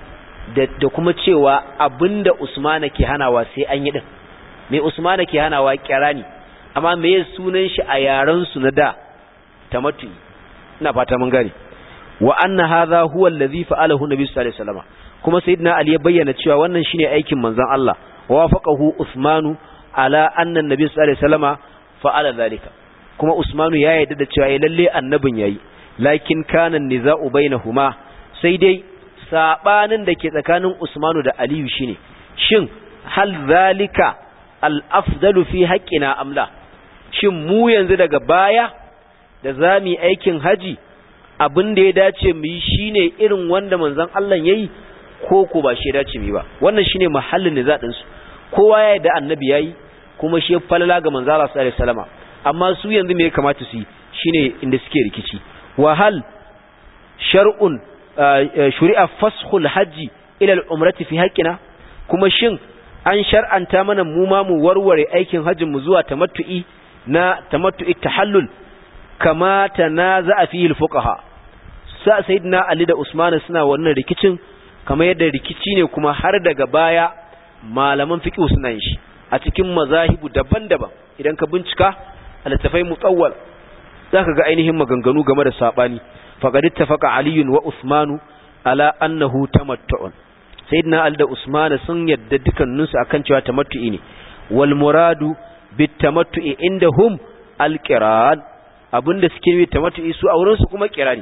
da, da kuma cewa abinda Usmana ke hanawa sai an yi din me Usmana ke hanawa kirani amma me sunan shi a yaran su na da tamattu ina fata mun gane wa anna hadha huwa allazi fa'alahu nabi sallallahu alaihi wasallam kuma sayyidina ali ya bayyana cewa wannan shine aikin manzon Allah wa wafaqahu Usmanu ala anna nabi sallallahu alaihi wasallam fa'ala zalika kuma Usmanu ya yarda da cewa lalle annabin yayi lakin kana niza'u bainahuma sai dai sabanin da ke tsakanin Usmanu da Aliyu shine shin hal zalika al-afdalu fi haqqina amla shin mu yanzu daga baya da zamu aikin haji abin da ya dace mu yi shine irin wanda manzon Allah yayi ko ko ba shi dace mu yi ba wannan shine mahallin niza din su kowa ya yarda annabi yayi kuma shi falala ga manzon Allah sallallahu alaihi wasallam amma su yanzu me ya kamata su yi shine inda suke rikici wa hal shar'un shuri'a faskhul hajji ila al-umrati fi haqqina kuma shin an shar'anta mana mu ma mu warware aikin hajjin mu zuwa tamattu'i na tamattu'i tahallul kama tanaza'a fihi al-fuqaha sa sayyidina Ali da Usman suna wannan rikicin kamar yadda rikici ne kuma har daga baya malaman fiqh suna yin shi a cikin mazahibu daban-daban idan ka bincika al-tafai mutawwal zaka ga ainihin maganganu game da sabani faqad ittafaqa Ali wa Usman ala annahu tamattu'un sayyidina Ali da Usman sun yadda dukannin su akan cewa tamattu'i ne wal muradu bit tamattu'i indahum al-qiran abinda suke yi tamattu'i su a wurin su kuma kirani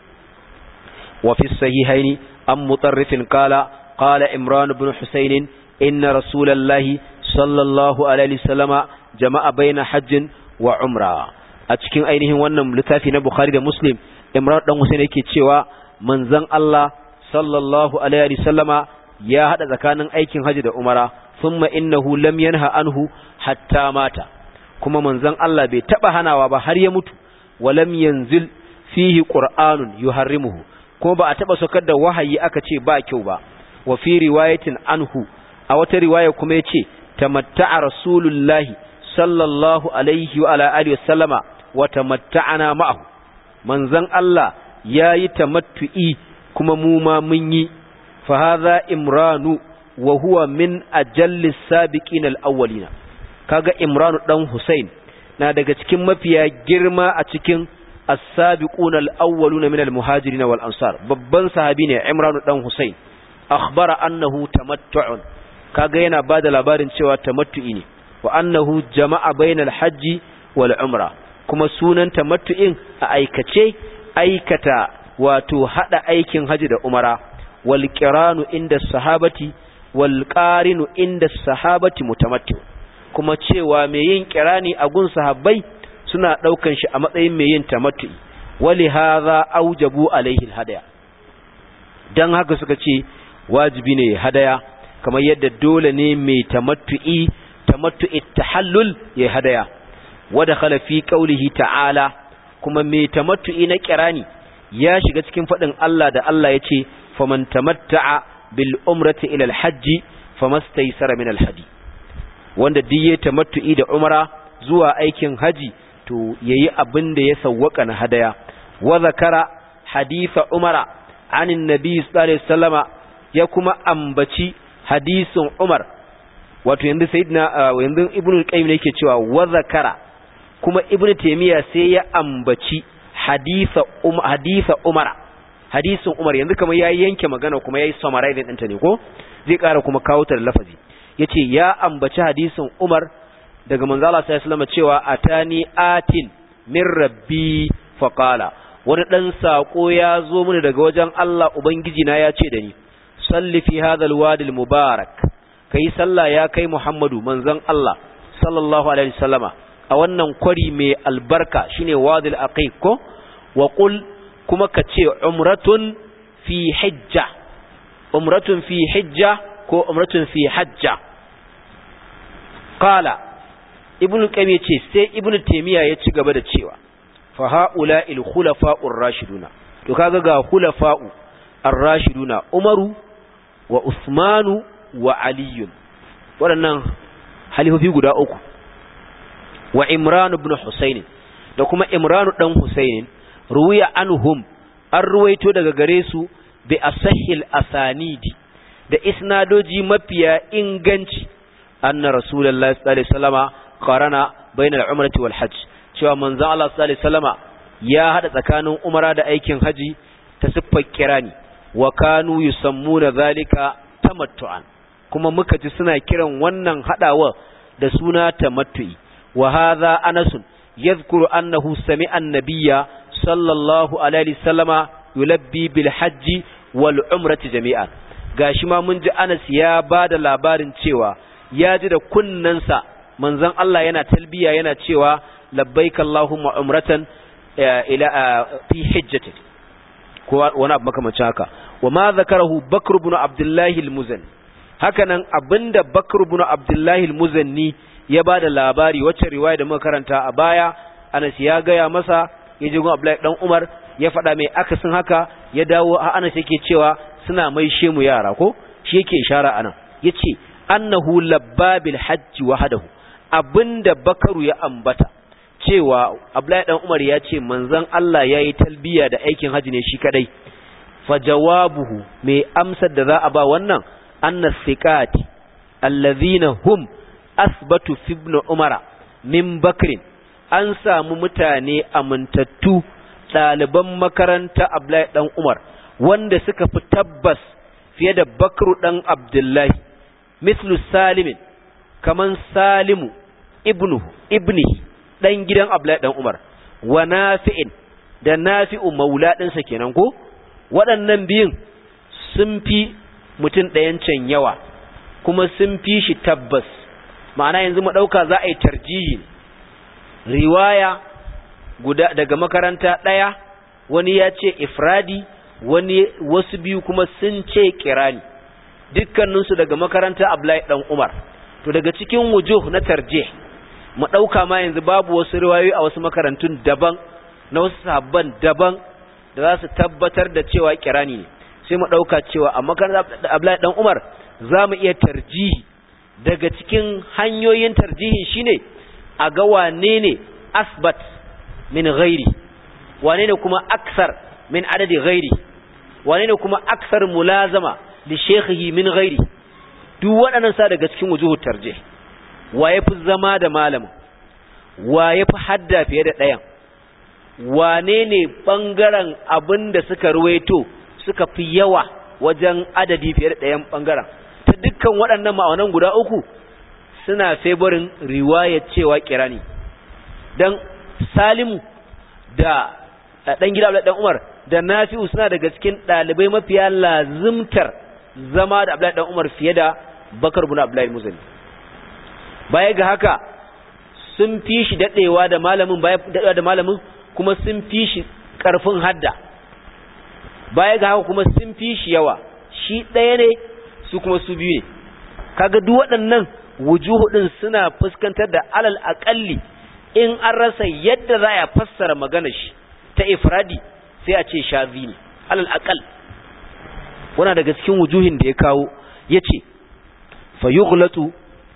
wa fi sahihaini am mutarrifin qala qala Imran ibn Husayn inna rasulallahi sallallahu alaihi wasallama jama'a baina hajjin wa umra a cikin ainihin wannan littafi na Bukhari da Muslim Imran dan Husayn yake cewa manzon Allah sallallahu alaihi wasallama ya hada tsakanin aikin haji da umara thumma innahu lam yanha anhu hatta mata kuma manzon Allah bai taba hanawa ba har ya mutu walam yanzil fihi qur'anun yuharrimuhu kuma ba a taba saukar da wahayi aka ce ba kyau ba wa fi riwayatin anhu a wata riwaya kuma yace tamatta'a rasulullahi sallallahu alaihi wa ala alihi wasallama wa tamatta'ana ma'ahu manzon Allah yayi tamattu'i kuma mu ma mun yi fa hadha imranu wa huwa min ajallis sabiqin al-awwalina kaga imranu dan Husain na daga cikin mafiya girma a cikin as-sabiqun al-awwaluna min al-muhajirin wal ansar babban sahabi ne imranu dan Husain akhbara annahu tamattu'un kaga yana bada labarin cewa tamattu'i ne wa annahu jama'a bainal hajji wal umra kuma sunan tamattu'in a aikace aikata wato hada aikin haji da umara wal qiranu inda sahabati wal qarinu inda sahabati mutamattu kuma cewa mai yin kirani a gun sahabbai suna daukan shi a matsayin mai yin tamattu'i wali hadha aujabu alaihi alhadaya dan haka suka ce wajibi ne hadaya kamar yadda dole ne mai tamattu'i tamattu'i tahallul ya hadaya wa dakhala fi qawlihi ta'ala kuma mai tamattu'i na kirani ya shiga cikin fadin Allah da Allah yace faman tamatta'a bil umrati ila al hajji famastaysara min al hadi wanda diye tamattu'i da umra zuwa aikin haji to yayi abin da ya sawwaka na hadaya wa zakara haditha umara anin nabi sallallahu alaihi wasallama ya kuma ambaci hadisin Umar wato yanzu sayyidina yanzu ibnu qayyim ne yake cewa wa zakara kuma ibnu taymiya sai ya ambaci haditha um haditha Umar hadisin Umar yanzu kamar yayi yanke magana kuma yayi summarize din ta ne ko zai ƙara kuma kawo ta da lafazi yace ya ambaci hadisin Umar daga manzo Allah sallallahu alaihi wasallam cewa atani atin min rabbi faqala wani dan sako ya zo mini daga wajen Allah ubangiji na ya ce da ni salli fi hadha alwadi almubarak kai sallah ya kai Muhammadu manzon Allah sallallahu alaihi wasallama a wannan kwari mai albarka shine wadi alaqiq ko wa qul kuma kace umratun fi hijja umratun fi hijja ko umratun fi hajja qala ibnu qayyim yace sai ibnu taymiya ya ci gaba da cewa fa haula'il khulafa'ur rashiduna to kaga ga khulafa'u ar-rashiduna umaru wa usmanu wa aliyun waɗannan halifofi guda uku wa imran ibn husayn da kuma imran dan husayn ruwiya anhum an ruwaito daga gare su bi asahil asanidi da isnadoji mafiya inganci anna rasulullahi sallallahu alaihi wasallama qarana bainal umrati wal hajj cewa manzon Allah sallallahu alaihi wasallama ya hada tsakanin umara da aikin haji ta siffar kirani wa kanu yusammuna zalika tamattu'an kuma muka ji suna kiran wannan hadawa da suna tamattu'i wa hadha Anas yadhkuru annahu sami'a an-nabiyya sallallahu alaihi wasallama yulabbi bil hajji wal umrati jami'an gashi ma mun ji Anas ya bada labarin cewa ya ji da kunnansa manzon Allah yana talbiya yana cewa labbaik allahumma umratan ila fi hajjati ko wani abu makamancin haka wa ma zakarahu Bakr ibn Abdullah al-Muzanni hakanan abinda Bakr ibn Abdullah al-Muzanni ya bada labari wacce riwaya da muka karanta a baya Anas ya gaya masa ya ji gun Abdullahi dan Umar ya faɗa mai akasin haka ya dawo a Anas yake cewa suna mai shemu yara ko shi yake ishara anan yace annahu labbabil hajji wahdahu abinda Bakaru ya ambata cewa Abdullahi dan Umar ya ce manzon Allah yayi talbiya da aikin haji ne shi kadai fa jawabuhu mai amsar da za a ba wannan anna thiqati alladhina hum asbatu fi ibn Umar min Bakrin an samu mutane amintattu ɗaliban makaranta Abdullahi dan Umar wanda suka fi tabbas fiye da Bakru dan Abdullahi mislu Salimin kaman Salimu ibnu ibnihi dan gidan Abdullahi dan Umar wa Nafi'in da Nafi'u maula ɗinsa kenan ko waɗannan biyun sun fi mutum ɗayan can yawa kuma sun fi shi tabbas ma'ana yanzu mu ɗauka za a yi tarjihi riwaya guda daga makaranta ɗaya wani ya ce ifradi wani wasu biyu kuma sun ce kirani dukkaninsu daga makaranta Abdullahi dan Umar to daga cikin wujuh na tarjih mu dauka ma yanzu babu wasu riwayoyi a wasu makarantun daban na wasu sahabban daban da za su tabbatar da cewa kirani ne sai mu dauka cewa a makarantar Abdullahi dan Umar zamu iya tarjihi daga cikin hanyoyin tarjihin shine a ga wane ne asbat min ghairi wane ne kuma aksar min adadi ghairi wane ne kuma aksar mulazama li shaykhihi min ghairi duk waɗannan sa daga cikin wujuhut tarjih wa yafi zama da malamin wa yafi hadda fiye da ɗayan wane ne bangaren abinda suka ruwaito suka fi yawa wajen adadi fiye da ɗayan bangaren ta dukkan waɗannan ma'aunan guda uku suna favorin riwayar cewa kirani dan Salimu da dan gida Abdullahi dan Umar da Nafi'u suna daga cikin dalibai mafiya lazimtar zama da Abdullahi dan Umar fiye da Bakar ibn Abdullahi al-Muzanni baya ga haka sun fi shi dadewa da malamin baya dadewa da malamin kuma sun fi shi karfin hadda baya ga haka kuma sun fi shi yawa shi ɗaya ne su kuma su biyu ne kaga duk waɗannan wujuhu din suna fuskantar da alal aqalli in an rasa yadda za a fassara magana shi ta ifradi sai a ce shazi ne alal aqal wana daga cikin wujuhin da ya kawo yace fa yughlatu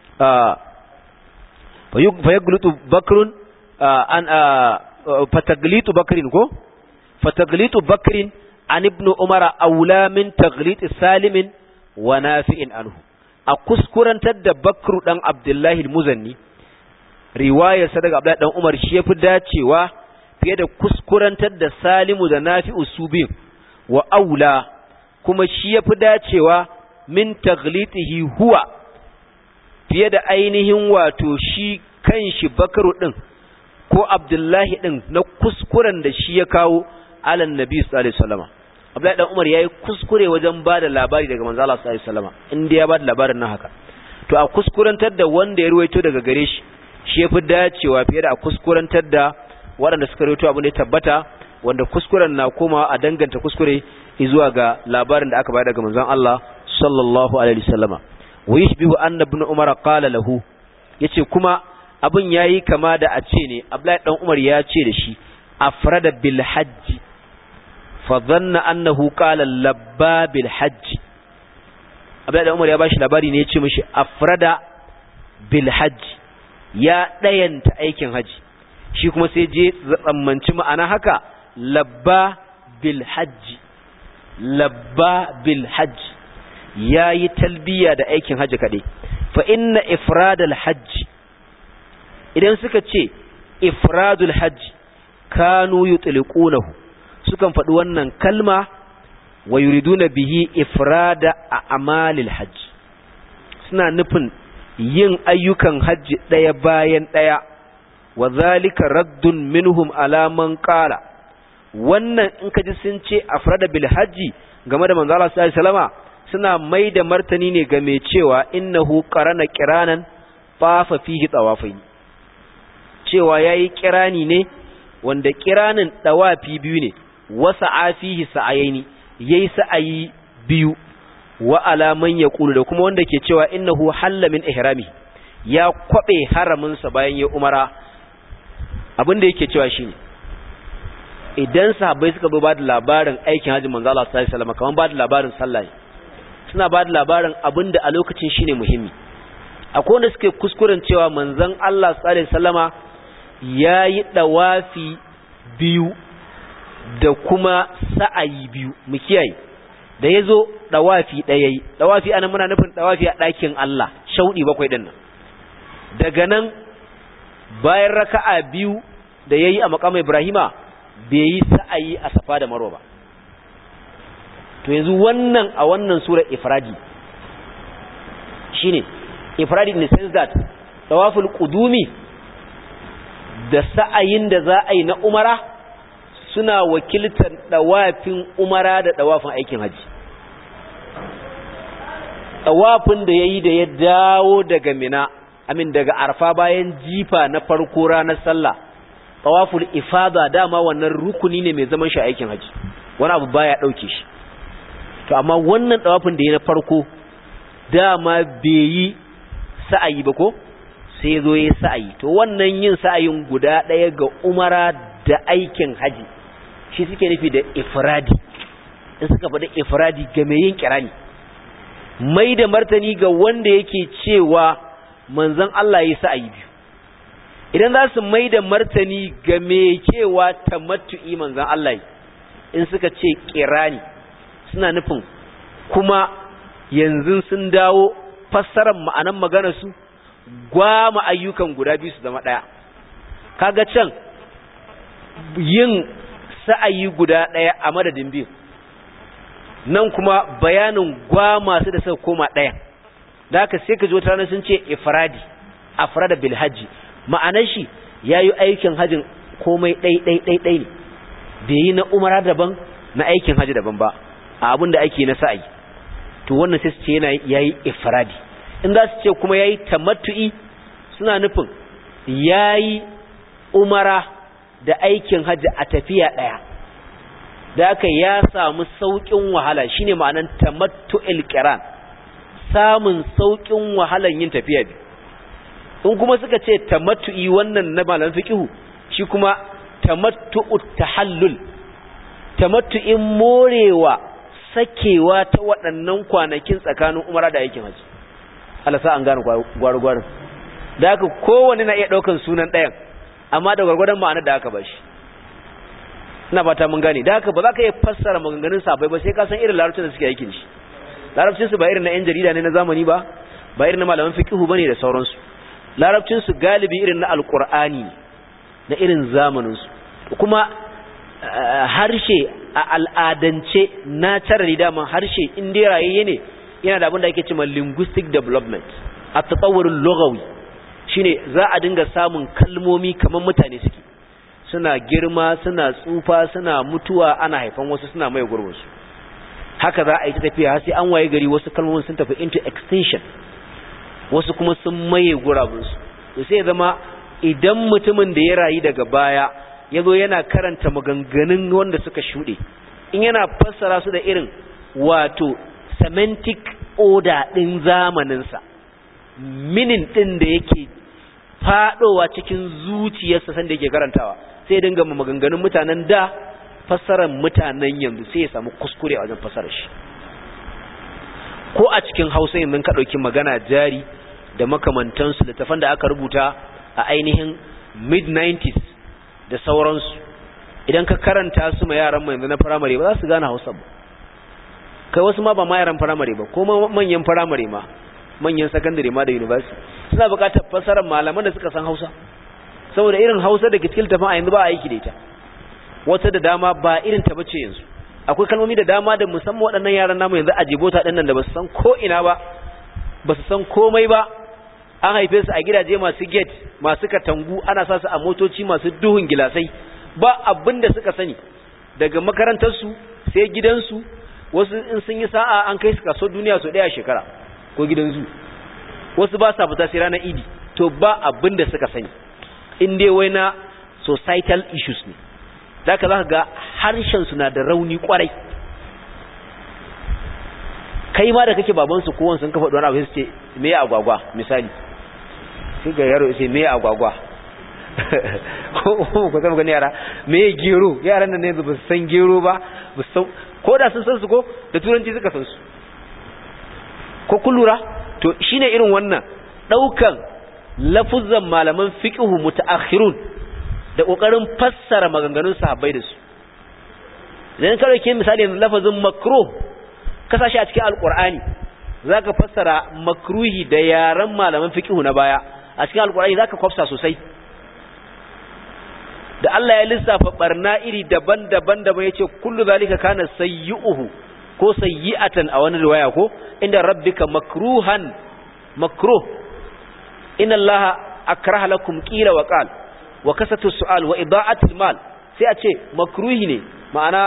fa yughlatu bakrun an fataglitu bakrin ko fataglitu bakrin an ibn umara aula min taghlit salim wa nafi'in anhu a kuskurantar da bakru dan abdullahi al-muzanni riwayar sadaqa abdullahi dan umar shi yafi dacewa fiye da kuskurantar da salimu da nafi'u su biyu wa aula kuma shi yafi dacewa min taghlitihi huwa fiye da ainihin wato shi kanshi bakru din ko abdullahi din na kuskuren da shi ya kawo alan nabi sallallahu alaihi wasallam abdullahi dan umar yayi kuskure wajen bada labari daga manzo Allah sallallahu alaihi wasallam inda ya bada labarin nan haka to a kuskurantar da wanda ya ruwaito daga gare shi shi yafi dacewa fiye da a kuskurantar da waɗanda suka ruwaito abin da ya tabbata wanda kuskuren na komawa a danganta kuskure zuwa ga labarin da aka bayar daga manzon Allah sallallahu alaihi wasallama wa yashbihu anna ibn umar qala lahu yace kuma abin yayi kama da a ce ne Abdullahi dan Umar ya ce da shi afrada bil hajj fa dhanna annahu qala labba bil hajj Abdullahi dan Umar ya bashi labari ne ya ce mishi afrada bil hajj ya dayanta aikin haji shi kuma sai je tsammanci ma'ana haka labba bil hajj labba bil hajj yayi talbiya da aikin haji kade fa inna ifradal hajj idan suka ce ifradul hajj kanu yutliqunahu sukan faɗi wannan kalma wa yuriduna bihi ifrada a'malil hajj suna nufin yin ayyukan hajji daya bayan daya wa zalika raddun minhum ala man qala wannan in kaji sun ce afrada bil hajji game da manzo Allah sallallahu alaihi wasallama suna mai da martani ne ga mai cewa innahu qarana qiranan fafa fihi tawafain cewa yayi kirani ne wanda kiranin tawafi biyu ne wasa'a fihi sa'ayaini yayi sa'ayi biyu wa alaman yaqulu da kuma wanda ke cewa innahu halla min ihrami ya kwabe haramin sa bayan ya umara abinda yake cewa shine idan sahabbai suka zo ba da labarin aikin hajji manzo Allah sallallahu alaihi wasallam kaman ba da labarin sallah suna ba da labarin abinda a lokacin shine muhimmi akwai wanda suke kuskuren cewa manzon Allah sallallahu alaihi wasallama yayi dawafi biyu da kuma sa'ayi biyu mu kiyaye da yazo dawafi daya yi dawafi anan muna nufin dawafi a ɗakin Allah shaudi bakwai din nan daga nan bayan raka'a biyu da yayi a maqam Ibrahima bai yi sa'ayi a Safa da Marwa ba to yanzu wannan a wannan sura ifradi shine ifradi in the sense that tawaful qudumi da sa'ayin da za a yi na umara suna wakiltar dawafin umara da dawafin aikin haji dawafin da yayi da ya dawo daga Mina amin daga Arfa bayan jifa na farko ranar sallah tawaful ifada dama wannan rukuni ne mai zaman shi aikin haji wani abu baya dauke shi to amma wannan tawafin da yayi na farko dama bai yi sa'ayi ba ko sai zo yayi sa'ayi to wannan yin sa'ayin guda daya ga umara da aikin haji shi suke nufi da ifradi in suka faɗi ifradi ga mai yin kirani mai da martani ga wanda yake cewa manzon Allah yayi sa'ayi biyu idan za su mai da martani ga mai cewa tamattu'i manzon Allah in suka ce kirani suna nufin kuma yanzu sun dawo fassarar ma'anan maganar su gwama ayyukan guda biyu su zama daya kaga can yin sa'ayi guda daya a madadin biyu nan kuma bayanin gwama su da suka koma daya da haka sai ka ji wata ranar sun ce ifradi afrada bil hajji ma'anar shi yayi aikin hajjin komai dai dai dai dai ne bai yi na umara daban na aikin hajji daban ba a abin da ake na sa'ayi to wannan sai su ce yana yayi ifradi in za su ce kuma yayi tamattu'i suna nufin yayi umara da aikin hajji a tafiya daya da aka ya samu saukin wahala shine ma'anan tamattu'il qiran samun saukin wahalan yin tafiya bi in kuma suka ce tamattu'i wannan na malaman fiqhu shi kuma tamattu'ut tahallul tamattu'in morewa sakewa ta waɗannan kwanakin tsakanin umara da aikin haji Allah sa an gane gwargwarin da haka kowanne na iya ɗaukan sunan ɗayan amma da gwargwadon ma'anar da aka bashi ina fata mun gane da haka ba za ka iya fassara maganganun sabai ba sai ka san irin larabcin da suke aikin shi larabcin su ba irin na yan jarida ne na zamani ba ba irin na malaman fiqhu bane da sauransu larabcin su galibi irin na alqur'ani na irin zamanin su kuma harshe a al'adance naturally daman harshe in dai rayayye ne yana da abin da ake cewa linguistic development at-tatawwurul lughawi shine za a dinga samun kalmomi kamar mutane suke suna girma suna tsufa suna mutuwa ana haifan wasu suna mai gurbin su haka za a yi ta tafiya har sai an waye gari wasu kalmomin sun tafi into extinction wasu kuma sun maye gurabun su to sai zama idan mutumin da ya rayu daga baya yazo yana karanta maganganun wanda suka shude in yana fassara su da irin wato semantic order din zamanin sa meaning din da yake fadowa cikin zuciyarsa sanda yake karantawa sai ya dinga maganganun mutanen da fassarar mutanen yanzu sai ya samu kuskure a wajen fassarar shi ko a cikin Hausa yanzu ka dauki magana jari da makamantansu da tafan da aka rubuta a ainihin mid nineties da sauransu idan ka karanta su ma yaran mu yanzu na primary ba za su gane Hausa ba kai wasu ma ba ma yaran firamare ba ko manyan firamare ma manyan sakandare ma da university suna buƙatar fassarar malaman da suka san Hausa saboda irin Hausa da kitkil tafi a yanzu ba aiki da ita wata da dama ba irin ta bace yanzu akwai kalmomi da dama da musamman waɗannan yaran namu yanzu a jibota ɗin nan da ba su san ko ina ba ba su san komai ba an haife su a gidaje masu gate masu katangu ana sa su a motoci masu duhun gilasai ba abin da suka sani daga makarantarsu sai gidansu wasu in sun yi sa'a an kai su kaso duniya su ɗaya shekara ko gidansu wasu ba sa fita sai ranar idi to ba abin da suka sani in dai wai na societal issues ne da ka za ka ga harshen su na da rauni kwarai kai ma da kake babansu kowan sun kafa wani abu su ce me agwagwa misali sai ga yaro sai me agwagwa ko ko zama gani yara me gero yaran nan ne ba su san gero ba ba su ko da sun san su ko da turanci suka san su ko kun lura to shine irin wannan daukan lafuzan malaman fiqhu mutaakhirun da kokarin fassara maganganun sahabbai da su idan ka dauke misali lafazin makruh kasashe a cikin alqur'ani zaka fassara makruhi da yaran malaman fiqhu na baya a cikin alqur'ani zaka kwafsa sosai da Allah ya lissafa barna iri daban-daban da yace kullu zalika kana sayyi'uhu ko sayyi'atan a wani riwaya ko inda rabbika makruhan makruh inna allaha akraha lakum qila wa qal wa kasatu su'al wa ida'atul mal sai a ce makruhi ne ma'ana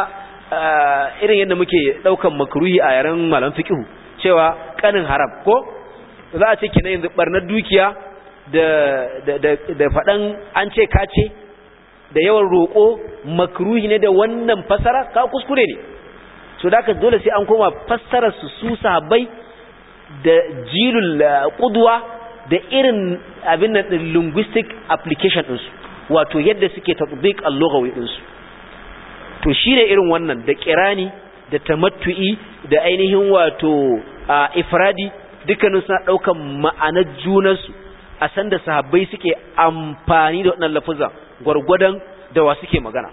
irin yadda muke daukan makruhi a yaren malam fiqhu cewa kanin haram ko za a ce kina yanzu barnar dukiya da da da fadan an ce kace da yawan roko makruhi ne da wannan fasara ka kuskure ne so da ka dole sai an koma fassarar su su sahabbai da jilul qudwa da irin abin nan linguistic application din su wato yadda suke tatbiq al-lughawi din su to shine irin wannan da qirani da tamattu'i da ainihin wato ifradi dukkanin suna daukan ma'anar junan su a san da sahabbai suke amfani da wannan lafuzan gurgurdan da wa suke magana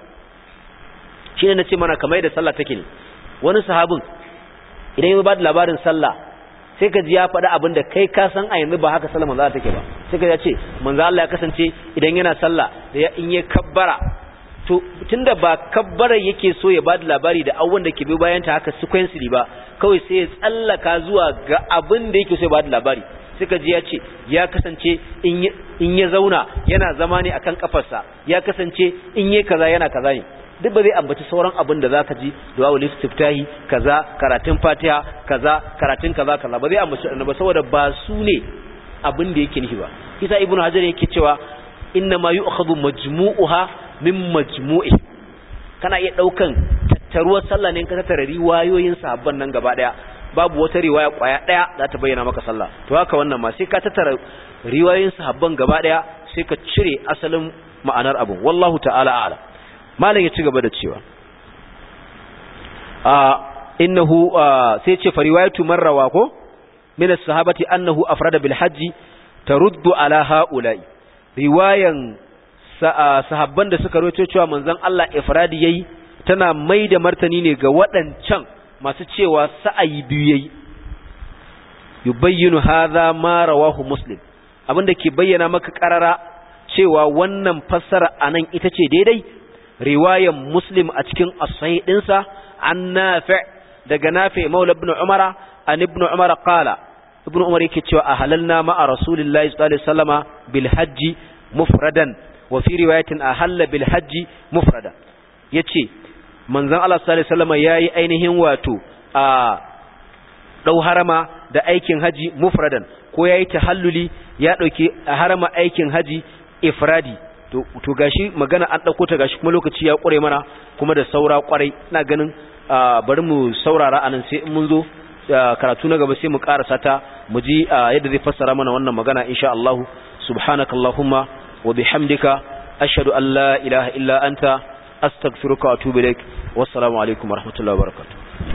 shine nace mana kamar da sallah take ne wani sahabin idan ya ba da labarin sallah sai ka ji ya faɗi abin da kai ka san a yanzu ba haka sallah manzo Allah take ba sai ka ce manzo Allah ya kasance idan yana sallah da in ya kabbara to tunda ba kabbara yake so ya ba da labari da awwan da ke bi bayan ta haka sequentially ba kawai sai ya tsallaka zuwa ga abin da yake so ya ba da labari sai ka ji ya ce ya kasance in in ya zauna yana zama ne akan kafarsa ya kasance in yayi kaza yana kaza ne duk ba zai ambaci sauran abin da zaka ji du'a ul istiftahi kaza karatun fatiha kaza karatun kaza kaza ba zai ambaci ba saboda ba su ne abin da yake nufi ba isa ibnu hajar yake cewa inna ma yu'khadhu majmu'uha min majmu'i kana iya daukan tattaruwar sallah ne ka tattara riwayoyin sahabban nan gaba daya babu wata riwaya kwaya daya za ta bayyana maka sallah to haka wannan ma sai ka tattara riwayoyin sahabban gaba daya sai ka cire asalin ma'anar abu wallahu ta'ala a'lam malam ya ci gaba da cewa a innahu sai ce fa riwayatu marrawa ko min as-sahabati annahu afrada bil hajji taruddu ala haula'i riwayan sahabban da suka rawaito cewa manzon Allah ifradi yayi tana mai da martani ne ga waɗancan masu cewa sa'ayi biyu yayi yubayyinu hadha ma rawahu muslim abinda ke bayyana maka karara cewa wannan fassara anan ita ce daidai riwayan muslim a cikin as-sahih dinsa an nafi' daga nafi' maula ibn umara an ibn umara qala ibn umar yake cewa ahalalna ma'a rasulillahi sallallahu alaihi wasallama bil hajji mufradan wa fi riwayatin ahalla bil hajji mufradan yace manzon Allah sallallahu alaihi wasallama yayi ainihin wato a dau harama da aikin haji mufradan ko yayi tahalluli ya dauki harama aikin haji ifradi to to gashi magana an dauko ta gashi kuma lokaci ya kure mana kuma da saura kwarai ina ganin bari mu saurara anan sai mun zo karatu na gaba sai mu karasa ta mu ji yadda zai fassara mana wannan magana insha Allah subhanakallahumma wa bihamdika ashhadu an la ilaha illa anta astaghfiruka wa atubu ilaik wassalamu alaikum warahmatullahi wabarakatuh